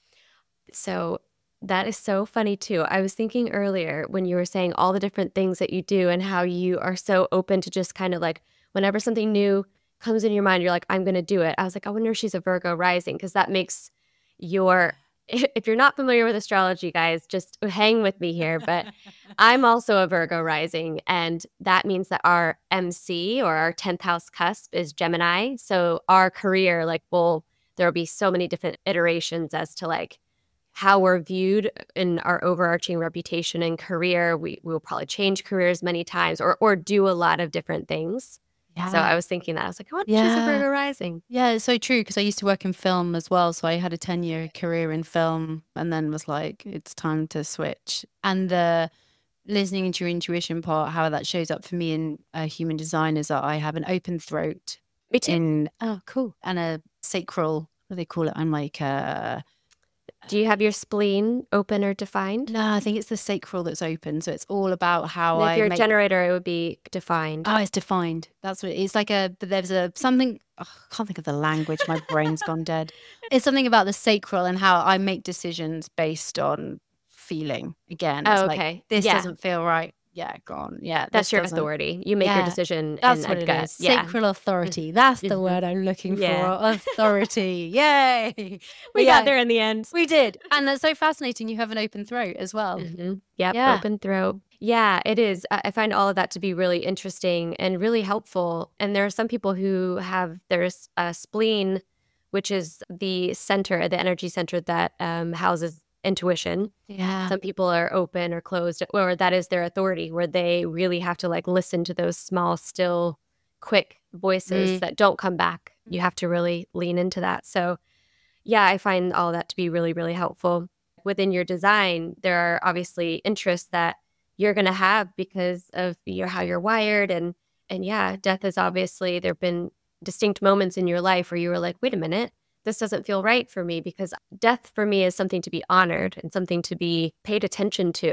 So that is so funny too. I was thinking earlier when you were saying all the different things that you do and how you are so open to just kind of like whenever something new comes in your mind, you're like, I'm going to do it. I was like, I wonder if she's a Virgo rising because that makes your, if you're not familiar with astrology, guys, just hang with me here. But I'm also a Virgo rising. And that means that our M C or our tenth house cusp is Gemini. So our career, like, will, there will be so many different iterations as to like, how we're viewed in our overarching reputation and career. We we will probably change careers many times or or do a lot of different things. Yeah. So I was thinking that. I was like, what? She's a Yeah. Virgo rising. Yeah, it's so true because I used to work in film as well. So I had a ten year career in film and then was like, it's time to switch. And the listening to your intuition part, how that shows up for me in uh, human design is that I have an open throat Me too. in, oh, cool. And a sacral, what do they call it? I'm like, uh, Do you have your spleen open or defined? no, I think it's the sacral that's open. So it's all about how And if I you're a make. generator, it would be defined. Oh, it's defined. That's what it's like. A there's a something. Oh, I can't think of the language. My brain's gone dead. It's something about the sacral and how I make decisions based on feeling. Again, it's Oh, like okay. this Yeah. doesn't feel right. Yeah, gone. Yeah, That's this your doesn't. authority. You make your Yeah, decision That's in what a it gut. is. Yeah. Sacral authority. That's the Mhm. word I'm looking Yeah. for. Authority. Yay. We But got yeah, there in the end. we did, and that's so fascinating. You have an open throat as well. Mhm. Yep, Yeah. open throat. Yeah, it is. I I find all of that to be really interesting and really helpful. And there are some people who have there's a spleen, which is the center, the energy center that um, houses intuition. Yeah. Some people are open or closed, or that is their authority, where they really have to like listen to those small, still, quick voices Mm. that don't come back. You have to really lean into that. So yeah, I find all that to be really, really helpful. Within your design, there are obviously interests that you're going to have because of your how you're wired, and and yeah, death is obviously there've been distinct moments in your life where you were like, wait a minute, this doesn't feel right for me because death for me is something to be honored and something to be paid attention to.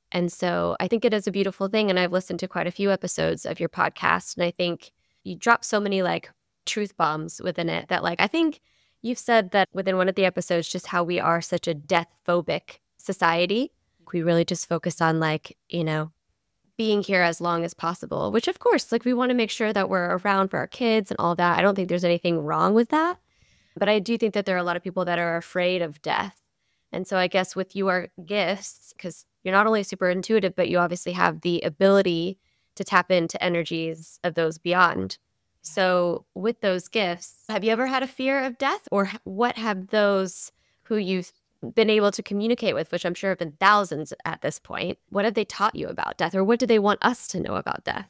And so I think it is a beautiful thing. And I've listened to quite a few episodes of your podcast. And I think you drop so many like truth bombs within it that like, I think you've said that within one of the episodes, just how we are such a death phobic society. We really just focus on like, you know, being here as long as possible, which of course, like we want to make sure that we're around for our kids and all that. I don't think there's anything wrong with that. But I do think that there are a lot of people that are afraid of death. And so I guess with your gifts, because you're not only super intuitive, but you obviously have the ability to tap into energies of those beyond. So with those gifts, have you ever had a fear of death? Or h- what have those who you've been able to communicate with, which I'm sure have been thousands at this point, what have they taught you about death? Or what do they want us to know about death?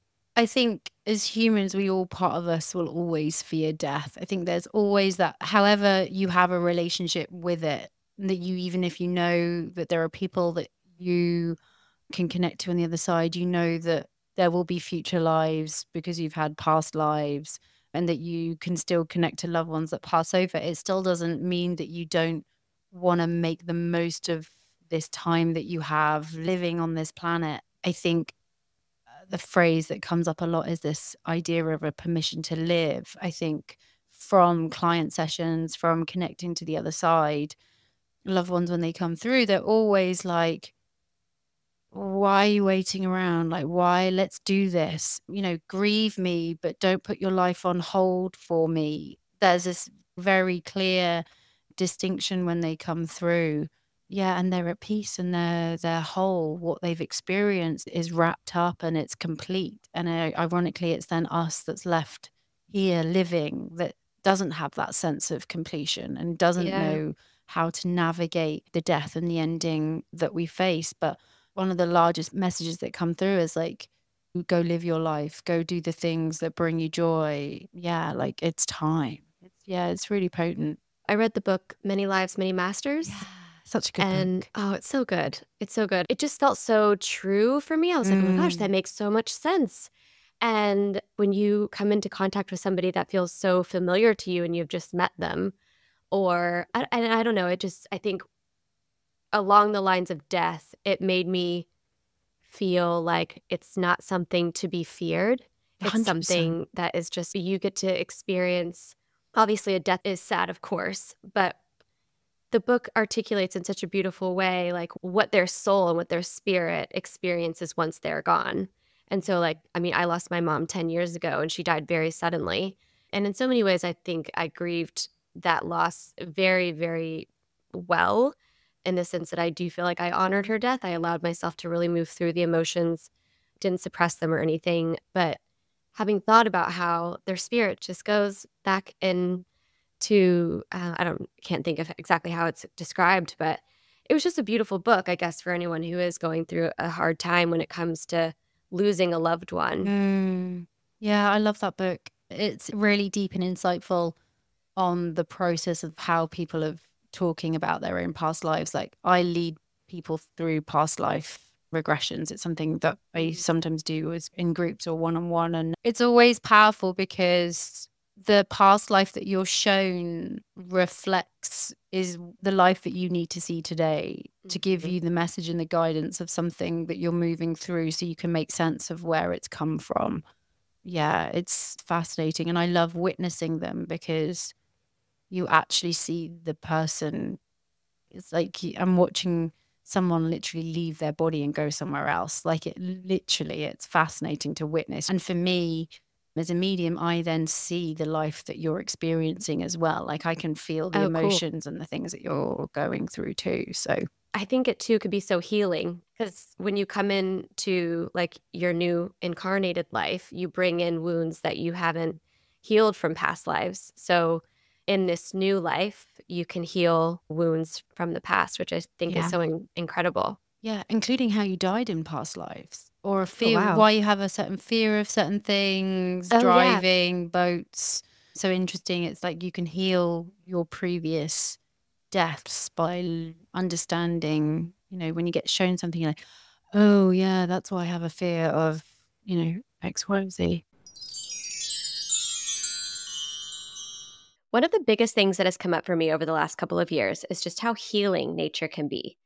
I think as humans, we all, part of us will always fear death. I think there's always that, however you have a relationship with it, that you, even if you know that there are people that you can connect to on the other side, you know that there will be future lives because you've had past lives, and that you can still connect to loved ones that pass over. It still doesn't mean that you don't want to make the most of this time that you have living on this planet. I think the phrase that comes up a lot is this idea of a permission to live. I think from client sessions, from connecting to the other side, loved ones, when they come through, they're always like, why are you waiting around? Like, why? Let's do this. You know, grieve me, but don't put your life on hold for me. There's this very clear distinction when they come through. Yeah, and they're at peace and they're they're whole. What they've experienced is wrapped up and it's complete. And uh, ironically, it's then us that's left here living that doesn't have that sense of completion and doesn't Yeah. know how to navigate the death and the ending that we face. But one of the largest messages that come through is like, go live your life, go do the things that bring you joy. Yeah, like it's time. It's, yeah, it's really potent. I read the book Many Lives, Many Masters. Yeah, such a good And book. oh, it's so good. It's so good. It just felt so true for me. I was like, oh my gosh, that Mm. makes so much sense. And when you come into contact with somebody that feels so familiar to you and you've just met them, or I, and I don't know, it just, I think along the lines of death, it made me feel like it's not something to be feared. It's one hundred percent. something that is just, you get to experience. Obviously, a death is sad, of course, but the book articulates in such a beautiful way, like what their soul and what their spirit experiences once they're gone. And so, like, I mean, I lost my mom ten years ago and she died very suddenly. And in so many ways, I think I grieved that loss very, very well, in the sense that I do feel like I honored her death. I allowed myself to really move through the emotions, didn't suppress them or anything. But having thought about how their spirit just goes back in to uh, I don't can't think of exactly how it's described, but it was just a beautiful book, I guess, for anyone who is going through a hard time when it comes to losing a loved one. Mm. Yeah, I love that book. It's really deep and insightful on the process of how people are talking about their own past lives. Like I lead people through past life regressions. It's something that I Mhm. sometimes do as in groups or one on one. And it's always powerful because the past life that you're shown reflects is the life that you need to see today to give Mhm. you the message and the guidance of something that you're moving through so you can make sense of where it's come from. Yeah, it's fascinating. And I love witnessing them because you actually see the person. It's like y- I'm watching someone literally leave their body and go somewhere else. Like it literally, it's fascinating to witness. And for me, as a medium, I then see the life that you're experiencing as well. Like I can feel the Oh, cool. emotions and the things that you're going through too. So I think it too could be so healing because when you come into like your new incarnated life, you bring in wounds that you haven't healed from past lives. So in this new life, you can heal wounds from the past, which I think is yeah. so in- incredible. Yeah, including how you died in past lives or a Oh, fear, wow. why you have a certain fear of certain things, Oh, yeah. driving, boats. So interesting. It's like you can heal your previous deaths by l- understanding, you know, when you get shown something, you're like, oh, yeah, that's why I have a fear of, you know, X, Y, Z. One of the biggest things that has come up for me over the last couple of years is just how healing nature can be.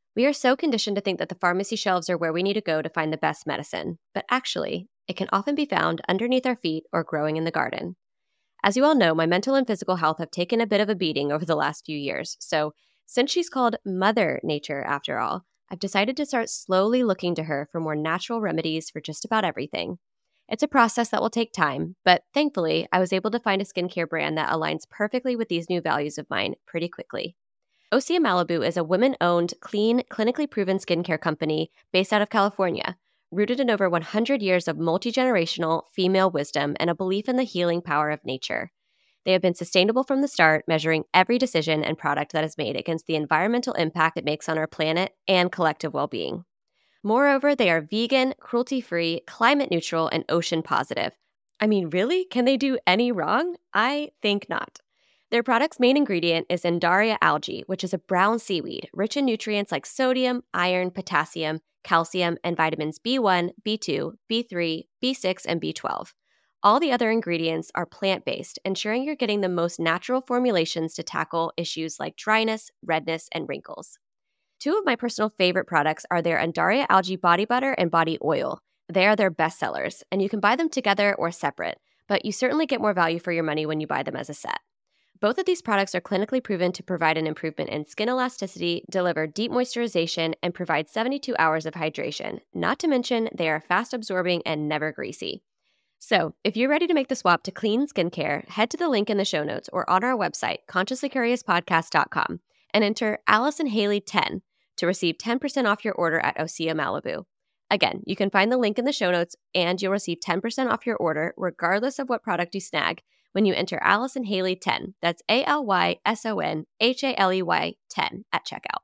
We are so conditioned to think that the pharmacy shelves are where we need to go to find the best medicine, but actually, it can often be found underneath our feet or growing in the garden. As you all know, my mental and physical health have taken a bit of a beating over the last few years, so since she's called Mother Nature after all, I've decided to start slowly looking to her for more natural remedies for just about everything. It's a process that will take time, but thankfully, I was able to find a skincare brand that aligns perfectly with these new values of mine pretty quickly. Osea Malibu is a women-owned, clean, clinically proven skincare company based out of California, rooted in over one hundred years of multi-generational female wisdom and a belief in the healing power of nature. They have been sustainable from the start, measuring every decision and product that is made against the environmental impact it makes on our planet and collective well-being. Moreover, they are vegan, cruelty-free, climate neutral, and ocean positive. I mean, really? Can they do any wrong? I think not. Their product's main ingredient is Undaria algae, which is a brown seaweed rich in nutrients like sodium, iron, potassium, calcium, and vitamins B one, B two, B three, B six, and B twelve. All the other ingredients are plant-based, ensuring you're getting the most natural formulations to tackle issues like dryness, redness, and wrinkles. Two of my personal favorite products are their Undaria algae body butter and body oil. They are their best sellers, and you can buy them together or separate, but you certainly get more value for your money when you buy them as a set. Both of these products are clinically proven to provide an improvement in skin elasticity, deliver deep moisturization, and provide seventy-two hours of hydration. Not to mention, they are fast absorbing and never greasy. So, if you're ready to make the swap to clean skincare, head to the link in the show notes or on our website, consciously curious podcast dot com, and enter Allison Haley ten to receive ten percent off your order at Osea Malibu. Again, you can find the link in the show notes and you'll receive ten percent off your order regardless of what product you snag when you enter Allison Haley ten. That's A L Y S O N H A L E Y ten at checkout.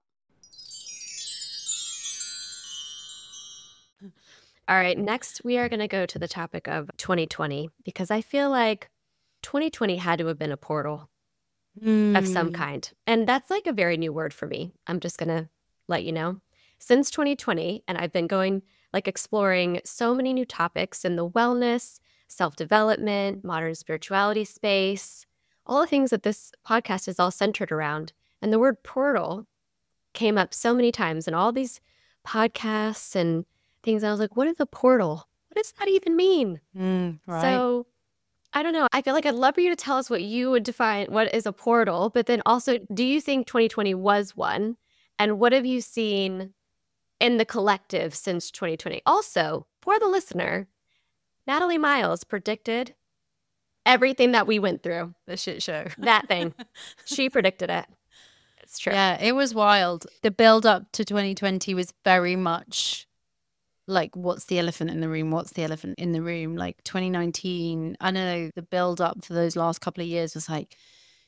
All right, next we are going to go to the topic of twenty twenty because I feel like twenty twenty had to have been a portal Mm. of some kind. And that's like a very new word for me. I'm just going to let you know. Since twenty twenty, and I've been going like exploring so many new topics in the wellness, self-development, modern spirituality space, all the things that this podcast is all centered around. And the word portal came up so many times in all these podcasts and things. I was like, what is a portal? What does that even mean? Mm, right. So I don't know. I feel like I'd love for you to tell us what you would define what is a portal, but then also, do you think twenty twenty was one? And what have you seen in the collective since twenty twenty? Also, for the listener, Natalie Miles predicted everything that we went through. The shit show. That thing. She predicted it. It's true. Yeah, it was wild. The build up to twenty twenty was very much like, what's the elephant in the room? What's the elephant in the room? Like twenty nineteen, I know the build up for those last couple of years was like,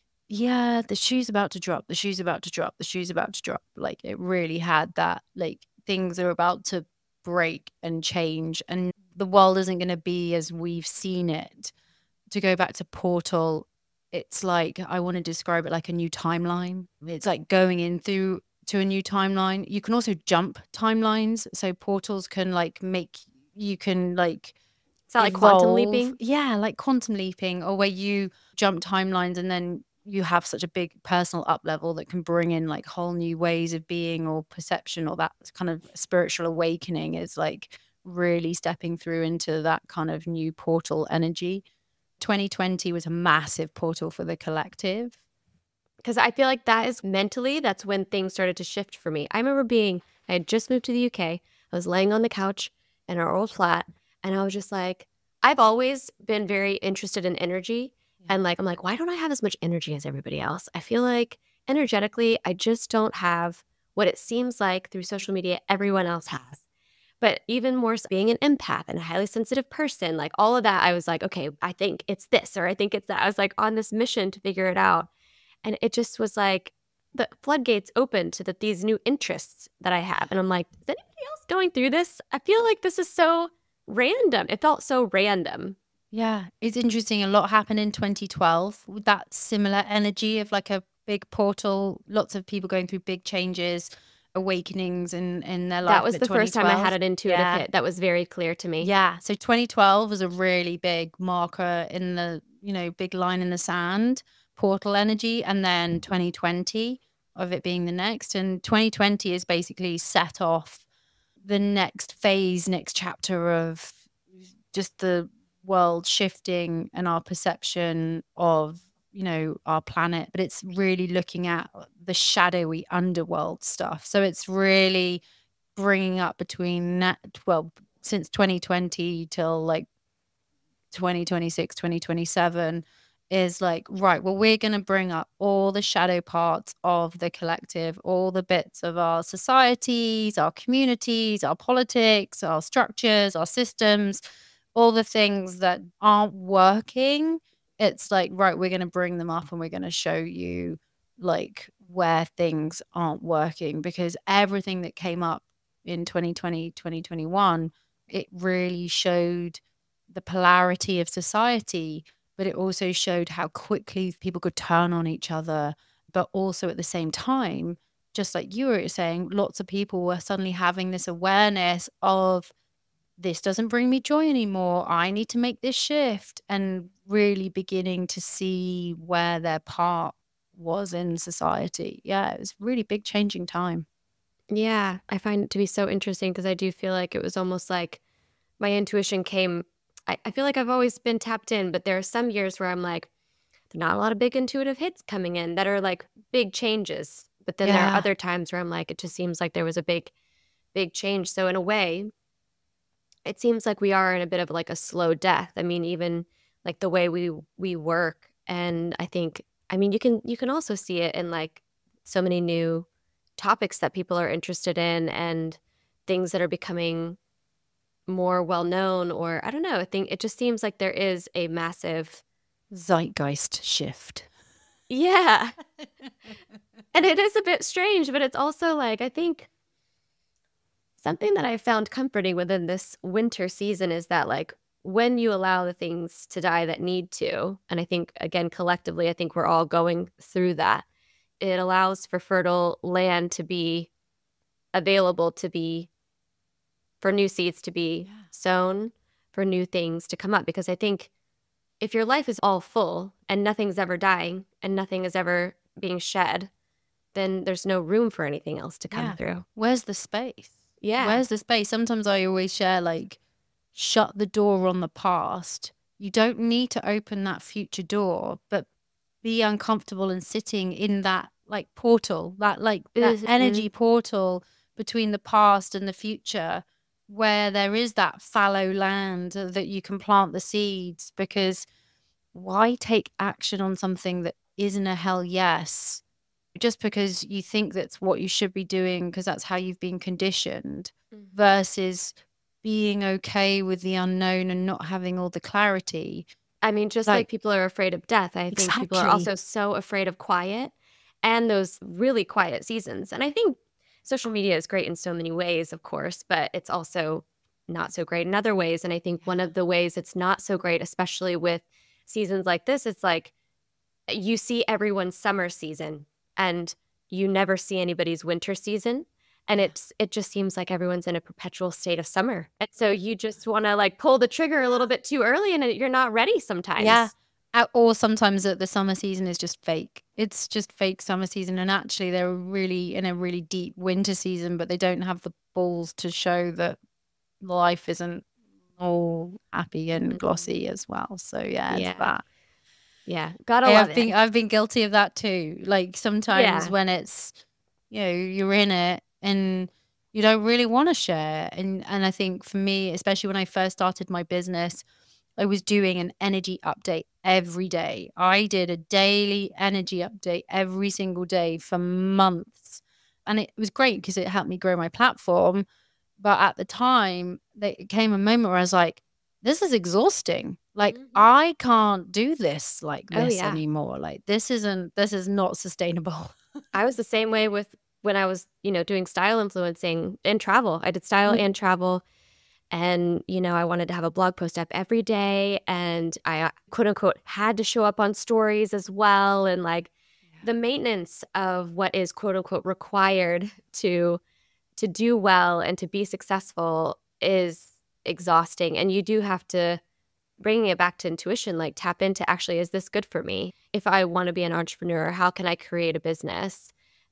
yeah, the shoe's about to drop, the shoe's about to drop, the shoe's about to drop. Like it really had that, like things are about to break and change and the world isn't going to be as we've seen it. To go back to portal, it's like, I want to describe it like a new timeline. It's like going in through to a new timeline. You can also jump timelines. So portals can like make, you can like, Is that like quantum evolve. leaping? Yeah, like quantum leaping, or where you jump timelines and then you have such a big personal up level that can bring in like whole new ways of being or perception, or that kind of spiritual awakening is like really stepping through into that kind of new portal energy. twenty twenty was a massive portal for the collective. Because I feel like that is mentally, that's when things started to shift for me. I remember being, I had just moved to the U K. I was laying on the couch in our old flat, and I was just like, I've always been very interested in energy. And like, I'm like, why don't I have as much energy as everybody else? I feel like energetically, I just don't have what it seems like through social media everyone else has. But even more so being an empath and a highly sensitive person, like all of that, I was like, okay, I think it's this, or I think it's that. I was like on this mission to figure it out. And it just was like the floodgates open to the, these new interests that I have. And I'm like, is anybody else going through this? I feel like this is so random. It felt so random. Yeah, it's interesting. A lot happened in twenty twelve with that similar energy of like a big portal, lots of people going through big changes, awakenings in, in their life. That was the first time I had an intuitive Yeah. hit. That was very clear to me. Yeah. So twenty twelve was a really big marker in the, you know, big line in the sand, portal energy. And then twenty twenty, of it being the next. And twenty twenty is basically set off the next phase, next chapter of just the world shifting and our perception of, you know, our planet. But it's really looking at the shadowy underworld stuff. So it's really bringing up between that, well, since twenty twenty till like twenty twenty-six, twenty twenty-seven is like, right, well, we're going to bring up all the shadow parts of the collective, all the bits of our societies, our communities, our politics, our structures, our systems, all the things that aren't working. It's like, right, we're going to bring them up and we're going to show you like where things aren't working, because everything that came up in twenty twenty, twenty twenty-one, it really showed the polarity of society, but it also showed how quickly people could turn on each other. But also at the same time, just like you were saying, lots of people were suddenly having this awareness of, this doesn't bring me joy anymore. I need to make this shift, and really beginning to see where their part was in society. Yeah, it was a really big changing time. Yeah, I find it to be so interesting because I do feel like it was almost like my intuition came. I, I feel like I've always been tapped in, but there are some years where I'm like, there are not a lot of big intuitive hits coming in that are like big changes. But then there are Yeah. other times where I'm like, it just seems like there was a big, big change. So in a way, it seems like we are in a bit of like a slow death. I mean, even like the way we we work, and I think, I mean, you can you can also see it in like so many new topics that people are interested in and things that are becoming more well known, or I don't know. I think it just seems like there is a massive Zeitgeist shift. yeah. And it is a bit strange, but it's also like, I think something that I found comforting within this winter season is that, like, when you allow the things to die that need to, and I think, again, collectively, I think we're all going through that, it allows for fertile land to be available to be, for new seeds to be Yeah. sown, for new things to come up. Because I think if your life is all full and nothing's ever dying and nothing is ever being shed, then there's no room for anything else to come Yeah. through. Where's the space? Yeah. Where's the space? Sometimes I always share, like, shut the door on the past. You don't need to open that future door, but be uncomfortable and sitting in that like portal, that like that Mhm. energy portal between the past and the future, where there is that fallow land that you can plant the seeds. Because why take action on something that isn't a hell yes, just because you think that's what you should be doing because that's how you've been conditioned, Mhm. versus being okay with the unknown and not having all the clarity. I mean, just like Like, people are afraid of death, I think people are exactly. also so afraid of quiet and those really quiet seasons. And I think social media is great in so many ways, of course, but it's also not so great in other ways. And I think one of the ways it's not so great, especially with seasons like this, it's like you see everyone's summer season and you never see anybody's winter season. And it's it just seems like everyone's in a perpetual state of summer. And so you just want to like pull the trigger a little bit too early and you're not ready sometimes. Yeah. Uh, Or sometimes that the summer season is just fake. It's just fake summer season. And actually, they're really in a really deep winter season, but they don't have the balls to show that life isn't all happy and Mhm. glossy as well. So, yeah, it's Yeah. that. Yeah. Gotta Hey, love I've been it. I've been guilty of that too. Like sometimes Yeah. when it's, you know, you're in it and you don't really want to share. And and I think for me, especially when I first started my business, I was doing an energy update every day. I did a daily energy update every single day for months. And it was great because it helped me grow my platform. But at the time, there came a moment where I was like, this is exhausting. Like, Mhm. I can't do this like Oh, this yeah. anymore. Like, this isn't, this is not sustainable. I was the same way with when I was, you know, doing style influencing and travel. I did style Mm. and travel. And, you know, I wanted to have a blog post up every day. And I, uh, quote unquote, had to show up on stories as well. And like the maintenance of what is, quote unquote, required to to do well and to be successful is exhausting. And you do have to, bringing it back to intuition, like tap into, actually, is this good for me? If I want to be an entrepreneur, how can I create a business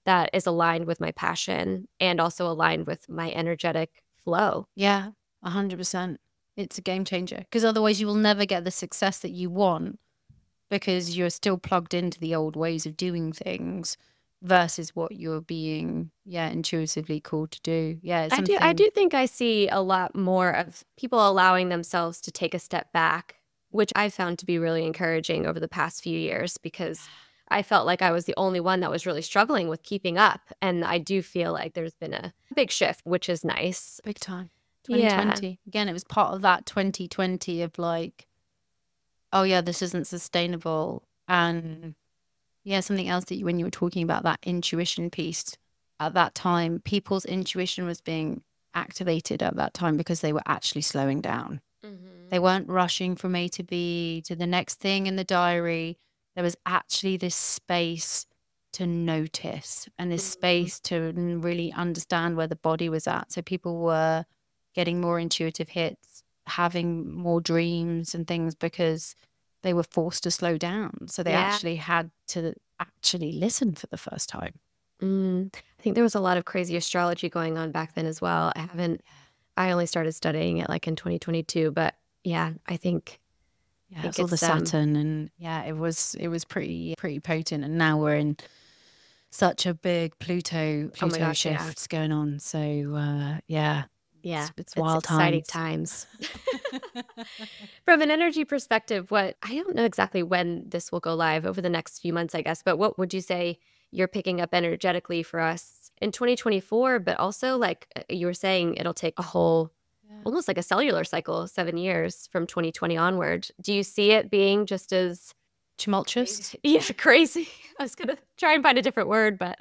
that is aligned with my passion and also aligned with my energetic flow. Yeah, a hundred percent. It's a game changer because otherwise you will never get the success that you want because you're still plugged into the old ways of doing things versus what you're being, yeah, intuitively called to do. Yeah, it's I do I something. do think I see a lot more of people allowing themselves to take a step back, which I found to be really encouraging over the past few years because I felt like I was the only one that was really struggling with keeping up. And I do feel like there's been a big shift, which is nice. Big time. Yeah. twenty twenty. Again, it was part of that twenty twenty of like, oh yeah, this isn't sustainable. And yeah, something else that you, when you were talking about that intuition piece, at that time, people's intuition was being activated at that time because they were actually slowing down. Mhm. They weren't rushing from A to B to the next thing in the diary. There was actually this space to notice and this Mhm. space to n- really understand where the body was at. So people were getting more intuitive hits, having more dreams and things because they were forced to slow down. So they Yeah. actually had to actually listen for the first time. Mm. I think there was a lot of crazy astrology going on back then as well. I haven't I only started studying it like in twenty twenty-two, but yeah, I think Yeah, think it's all the it's, um Saturn, and yeah, it was it was pretty pretty potent. And now we're in such a big Pluto Oh my Pluto gosh, yeah. shifts going on. So uh, yeah, Yeah, it's, it's it's wild exciting times. times. From an energy perspective, what I don't know exactly when this will go live over the next few months, I guess, but what would you say you're picking up energetically for us in twenty twenty-four? But also, like uh, you were saying, it'll take a whole, Yeah. almost like a cellular cycle, seven years from twenty twenty onward. Do you see it being just as Tumultuous. crazy? Yeah, crazy. I was gonna try and find a different word, but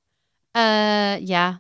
Uh, yeah.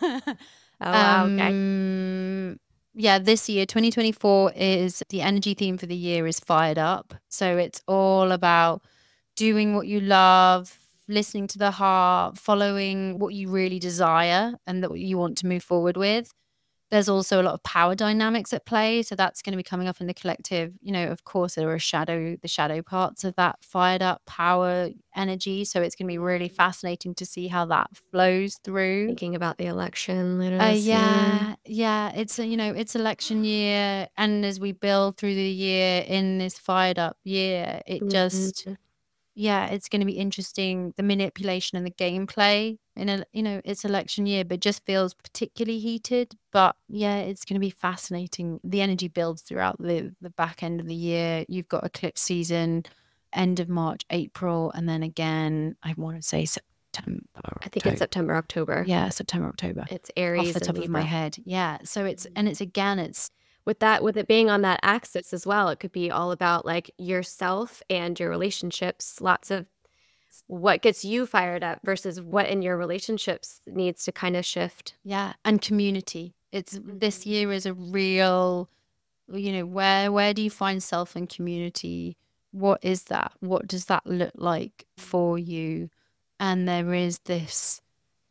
oh wow, okay. um, yeah, this year, twenty twenty-four is the energy theme for the year is fired up. So it's all about doing what you love, listening to the heart, following what you really desire and that you want to move forward with. There's also a lot of power dynamics at play. So that's going to be coming up in the collective. You know, of course, there are shadow, the shadow parts of that fired up power energy. So it's going to be really fascinating to see how that flows through. Thinking about the election later Uh, this year. yeah, yeah. It's a, you know, it's election year, and as we build through the year in this fired up year, it just Mhm. yeah, it's going to be interesting. The manipulation and the gameplay in a, you know, it's election year, but just feels particularly heated. But yeah, it's going to be fascinating. The energy builds throughout the the back end of the year. You've got eclipse season, end of March, April, and then again, I want to say September. I think it's October. September, October. Yeah, September, October. It's Off Aries the and top of my Libra. head. Yeah. So it's and it's again, it's With that with it being on that axis as well, it could be all about, like, yourself and your relationships. Lots of what gets you fired up versus what in your relationships needs to kinda shift. yeah, and community. It's this Mhm. year is a real, you know, where where do you find self and community? What is that? What does that look like for you? And there is this,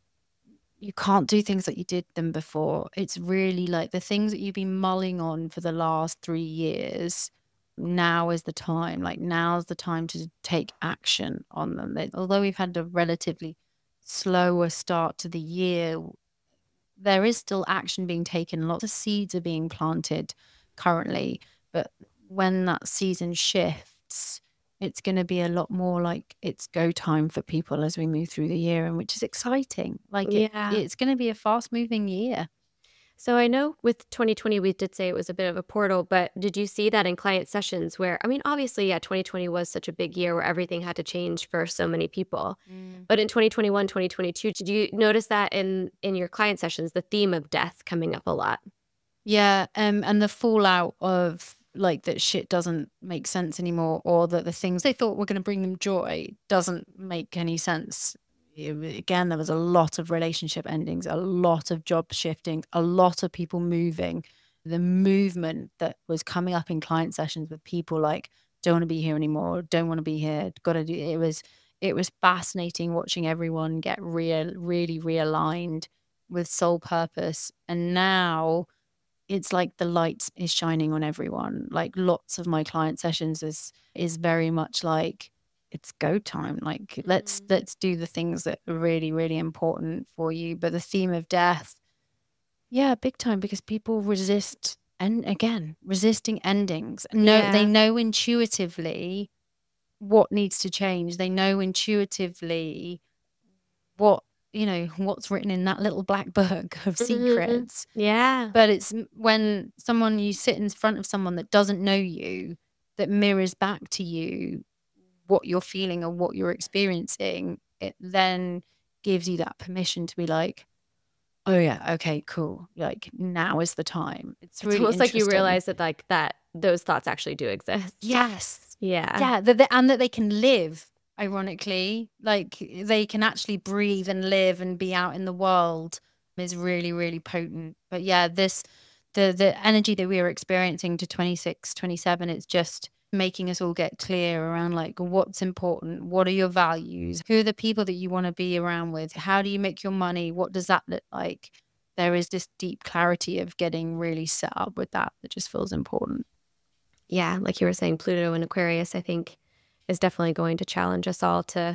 you can't do things like you did them before. It's really like the things that you've been mulling on for the last three years. Now is the time. Like now's the time to take action on them. They, although we've had a relatively slower start to the year, there is still action being taken. Lots of seeds are being planted currently, but when that season shifts, it's going to be a lot more like it's go time for people as we move through the year, and which is exciting. Like it, Yeah. it's going to be a fast moving year. So I know with twenty twenty, we did say it was a bit of a portal, but did you see that in client sessions where I mean, obviously, yeah, twenty twenty was such a big year where everything had to change for so many people. Mm. But in twenty twenty-one, twenty twenty-two, did you notice that in in your client sessions, the theme of death coming up a lot? Yeah, um, and the fallout of like that shit doesn't make sense anymore, or that the things they thought were going to bring them joy doesn't make any sense. It- again, there was a lot of relationship endings, a lot of job shifting, a lot of people moving. The movement that was coming up in client sessions with people like don't want to be here anymore, don't want to be here, got to do it was it was fascinating watching everyone get real really realigned with soul purpose. And now it's like the light is shining on everyone. Like lots of my client sessions is is very much like it's go time. Like, let's let's do the things that are really, really important for you. But the theme of death, yeah, big time, because people resist, and again, resisting endings. No, they Yeah. know intuitively what needs to change. They know intuitively what, you know, what's written in that little black book of Mhm. secrets. Yeah. But it's m- when someone, you sit in front of someone that doesn't know you, that mirrors back to you what you're feeling or what you're experiencing, it then gives you that permission to be like, oh yeah, okay, cool. Like, now is the time. It's It's really almost like you interesting. realize that like that those thoughts actually do exist. Yes. Yeah. Yeah. That they, and that they can live, ironically. Like, they can actually breathe and live and be out in the world is really, really potent. But yeah, this, the the energy that we are experiencing to twenty-six, twenty-seven, it's just making us all get clear around like what's important, what are your values, who are the people that you want to be around with, how do you make your money, what does that look like? There is this deep clarity of getting really set up with that that just feels important. Yeah, like you were saying, Pluto and Aquarius, I think, is definitely going to challenge us all to,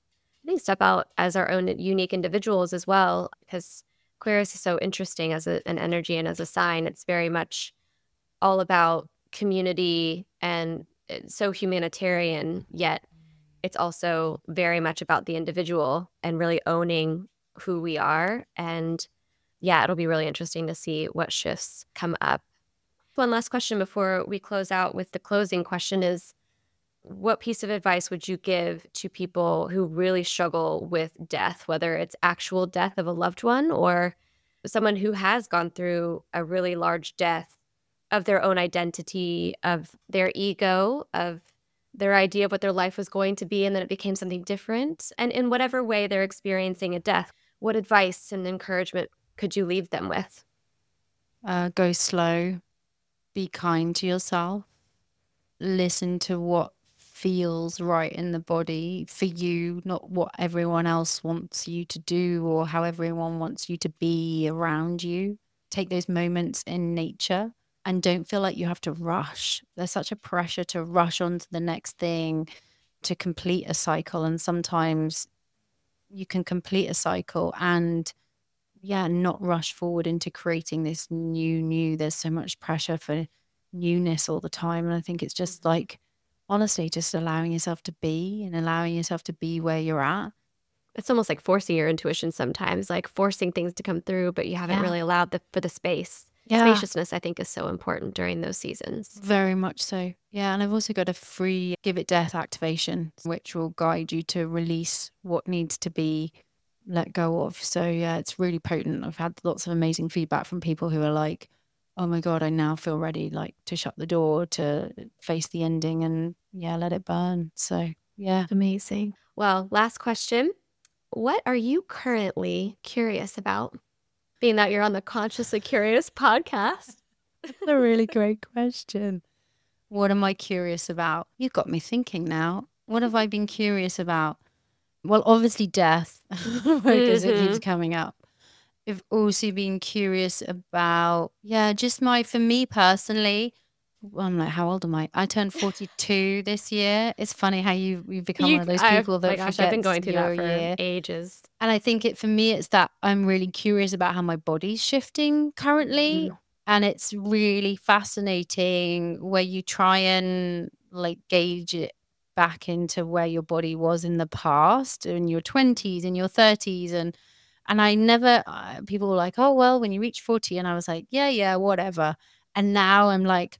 I think, step out as our own unique individuals as well. Because Aquarius is so interesting as a, an energy and as a sign. It's very much all about community and it's so humanitarian, yet it's also very much about the individual and really owning who we are. And yeah, it'll be really interesting to see what shifts come up. One last question before we close out with the closing question is, what piece of advice would you give to people who really struggle with death, whether it's actual death of a loved one or someone who has gone through a really large death of their own identity, of their ego, of their idea of what their life was going to be, and then it became something different? And in whatever way they're experiencing a death, what advice and encouragement could you leave them with? Uh, go slow, be kind to yourself, listen to what feels right in the body for you, not what everyone else wants you to do or how everyone wants you to be around you. Take those moments in nature and don't feel like you have to rush. There's such a pressure to rush on to the next thing, to complete a cycle. And sometimes you can complete a cycle and yeah, not rush forward into creating this new, new. There's so much pressure for newness all the time. And I think it's just like, honestly, just allowing yourself to be and allowing yourself to be where you're at. It's almost like forcing your intuition sometimes, like forcing things to come through, but you haven't Yeah. really allowed the, for the space. Yeah. Spaciousness, I think, is so important during those seasons. Very much so. Yeah. And I've also got a free Give It Death activation, which will guide you to release what needs to be let go of. So yeah, it's really potent. I've had lots of amazing feedback from people who are like, oh my God, I now feel ready, like, to shut the door, to face the ending and yeah, let it burn. So yeah. Amazing. Well, last question. What are you currently curious about? Being that you're on the Consciously Curious podcast. That's a really great question. What am I curious about? You've got me thinking now. What have I been curious about? Well, obviously death, because it keeps Mhm. coming up. I've also been curious about, yeah, just my, for me personally, well, I'm like, how old am I? I turned forty-two this year. It's funny how you you become You, one of those I've, people my that gosh, I've been forgets going through your that for year. ages. And I think it, for me, it's that I'm really curious about how my body's shifting currently. Mhm. And it's really fascinating where you try and like gauge it back into where your body was in the past, in your twenties, in your thirties. And and I never, uh, people were like, oh, well, when you reach forty. And I was like, yeah, yeah, whatever. And now I'm like,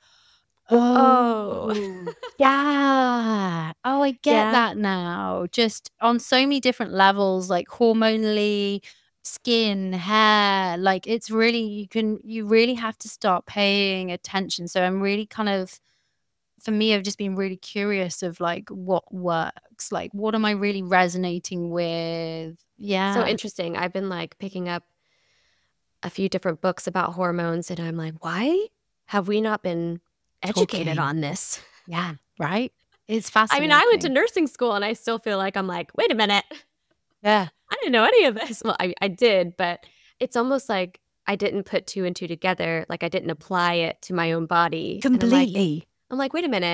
Oh. oh, yeah. Oh, I get Yeah. that now. Just on so many different levels, like hormonally, skin, hair. Like, it's really, you can, you really have to start paying attention. So I'm really kind of, for me, I've just been really curious of like what works. Like, what am I really resonating with? Yeah. So interesting. I've been like picking up a few different books about hormones, and I'm like, why have we not been educated Talking. on this? Yeah. Right. It's I fascinating. mean, I went to nursing school and I still feel like I'm like, wait a minute. Yeah. I didn't know any of this. Well, I, I did, but it's almost like I didn't put two and two together. Like I didn't apply it to my own body. And I'm like, Completely. I'm like, wait a minute.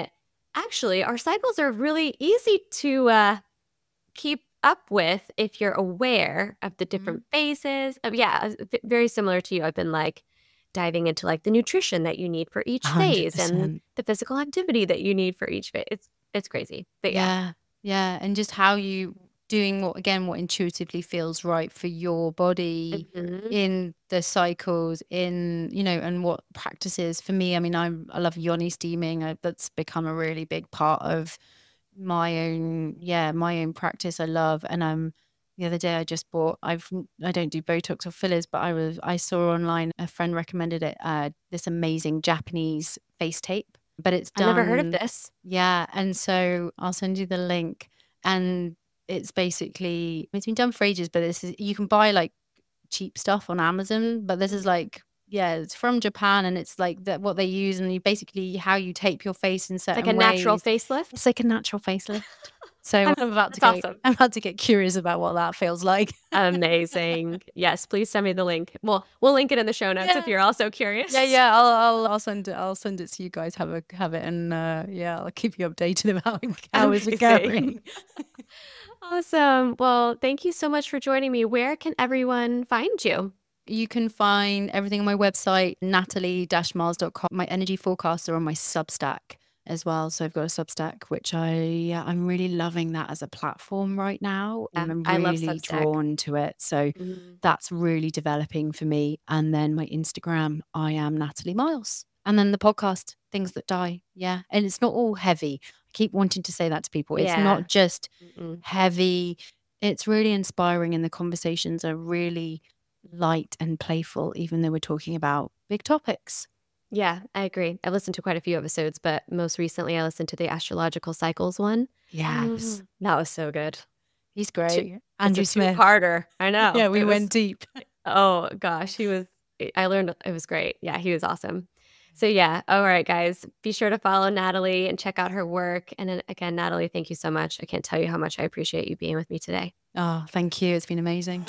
actually, our cycles are really easy to uh, keep up with if you're aware of the different Mm-hmm. phases. Uh, yeah, uh, very similar to you. I've been like diving into like the nutrition that you need for each phase and one hundred percent. the physical activity that you need for each phase. It's it's crazy, but yeah. Yeah. Yeah. And just how you doing what, again, what intuitively feels right for your body Mhm. in the cycles, in, you know, and what practices for me. I mean, I'm, I love yoni steaming. I, that's become a really big part of my own, yeah, my own practice. I love, and um, the other day I just bought. I've, I don't do Botox or fillers, but I was, I saw online a friend recommended it. Uh, this amazing Japanese face tape, but it's I've never heard of done, this. yeah. And so I'll send you the link, and it's basically it's been done for ages, but this is you can buy like cheap stuff on Amazon, but this is like, yeah, it's from Japan, and it's like that what they use, and you basically how you tape your face in It's like a certain natural ways. facelift. It's like a natural facelift. So I'm about to That's go. awesome. I'm about to get curious about what that feels like. Amazing. Yes, please send me the link. Well, we'll link it in the show notes if Yeah. you're also curious. Yeah, yeah. I'll, I'll, I'll send it. I'll send it to you guys. Have a have it, and uh, yeah, I'll keep you updated about how is it Amazing. going. Awesome. Well, thank you so much for joining me. Where can everyone find you? You can find everything on my website, natalie dash miles dot com. My energy forecasts are on my Substack as well. So I've got a Substack, which I, yeah, I'm really loving that as a platform right now. Yeah, And I'm I love really Substack. drawn to it. So Mhm. that's really developing for me. And then my Instagram, I am Natalie Miles. And then the podcast, Things That Die. Yeah. And it's not all heavy. I keep wanting to say that to people. It's Yeah. not just Mm-mm. heavy. It's really inspiring. And the conversations are really light and playful, even though we're talking about big topics. Yeah, I agree. I've listened to quite a few episodes, but most recently I listened to the astrological cycles one. Yes. Mm, that was so good. He's great. Two- Andrew it's a Smith. two-parter. I know. Yeah, we It went was- deep. Oh gosh, he was. I learned it was great. Yeah, he was awesome. So yeah, all right, guys, be sure to follow Natalie and check out her work. And then again, Natalie, thank you so much. I can't tell you how much I appreciate you being with me today. Oh, thank you. It's been amazing.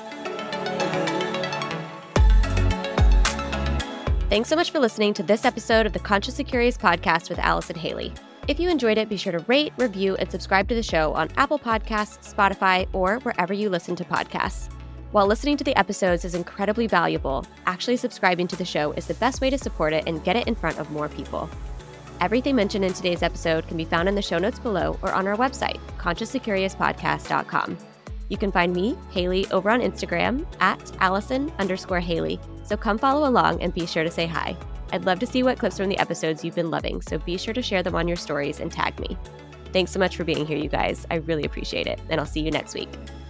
Thanks so much for listening to this episode of the Conscious and Curious podcast with Allison Haley. If you enjoyed it, be sure to rate, review, and subscribe to the show on Apple Podcasts, Spotify, or wherever you listen to podcasts. While listening to the episodes is incredibly valuable, actually subscribing to the show is the best way to support it and get it in front of more people. Everything mentioned in today's episode can be found in the show notes below or on our website, conscious and curious podcast dot com. You can find me, Haley, over on Instagram at Allison underscore Haley. So come follow along and be sure to say hi. I'd love to see what clips from the episodes you've been loving, so be sure to share them on your stories and tag me. Thanks so much for being here, you guys. I really appreciate it, and I'll see you next week.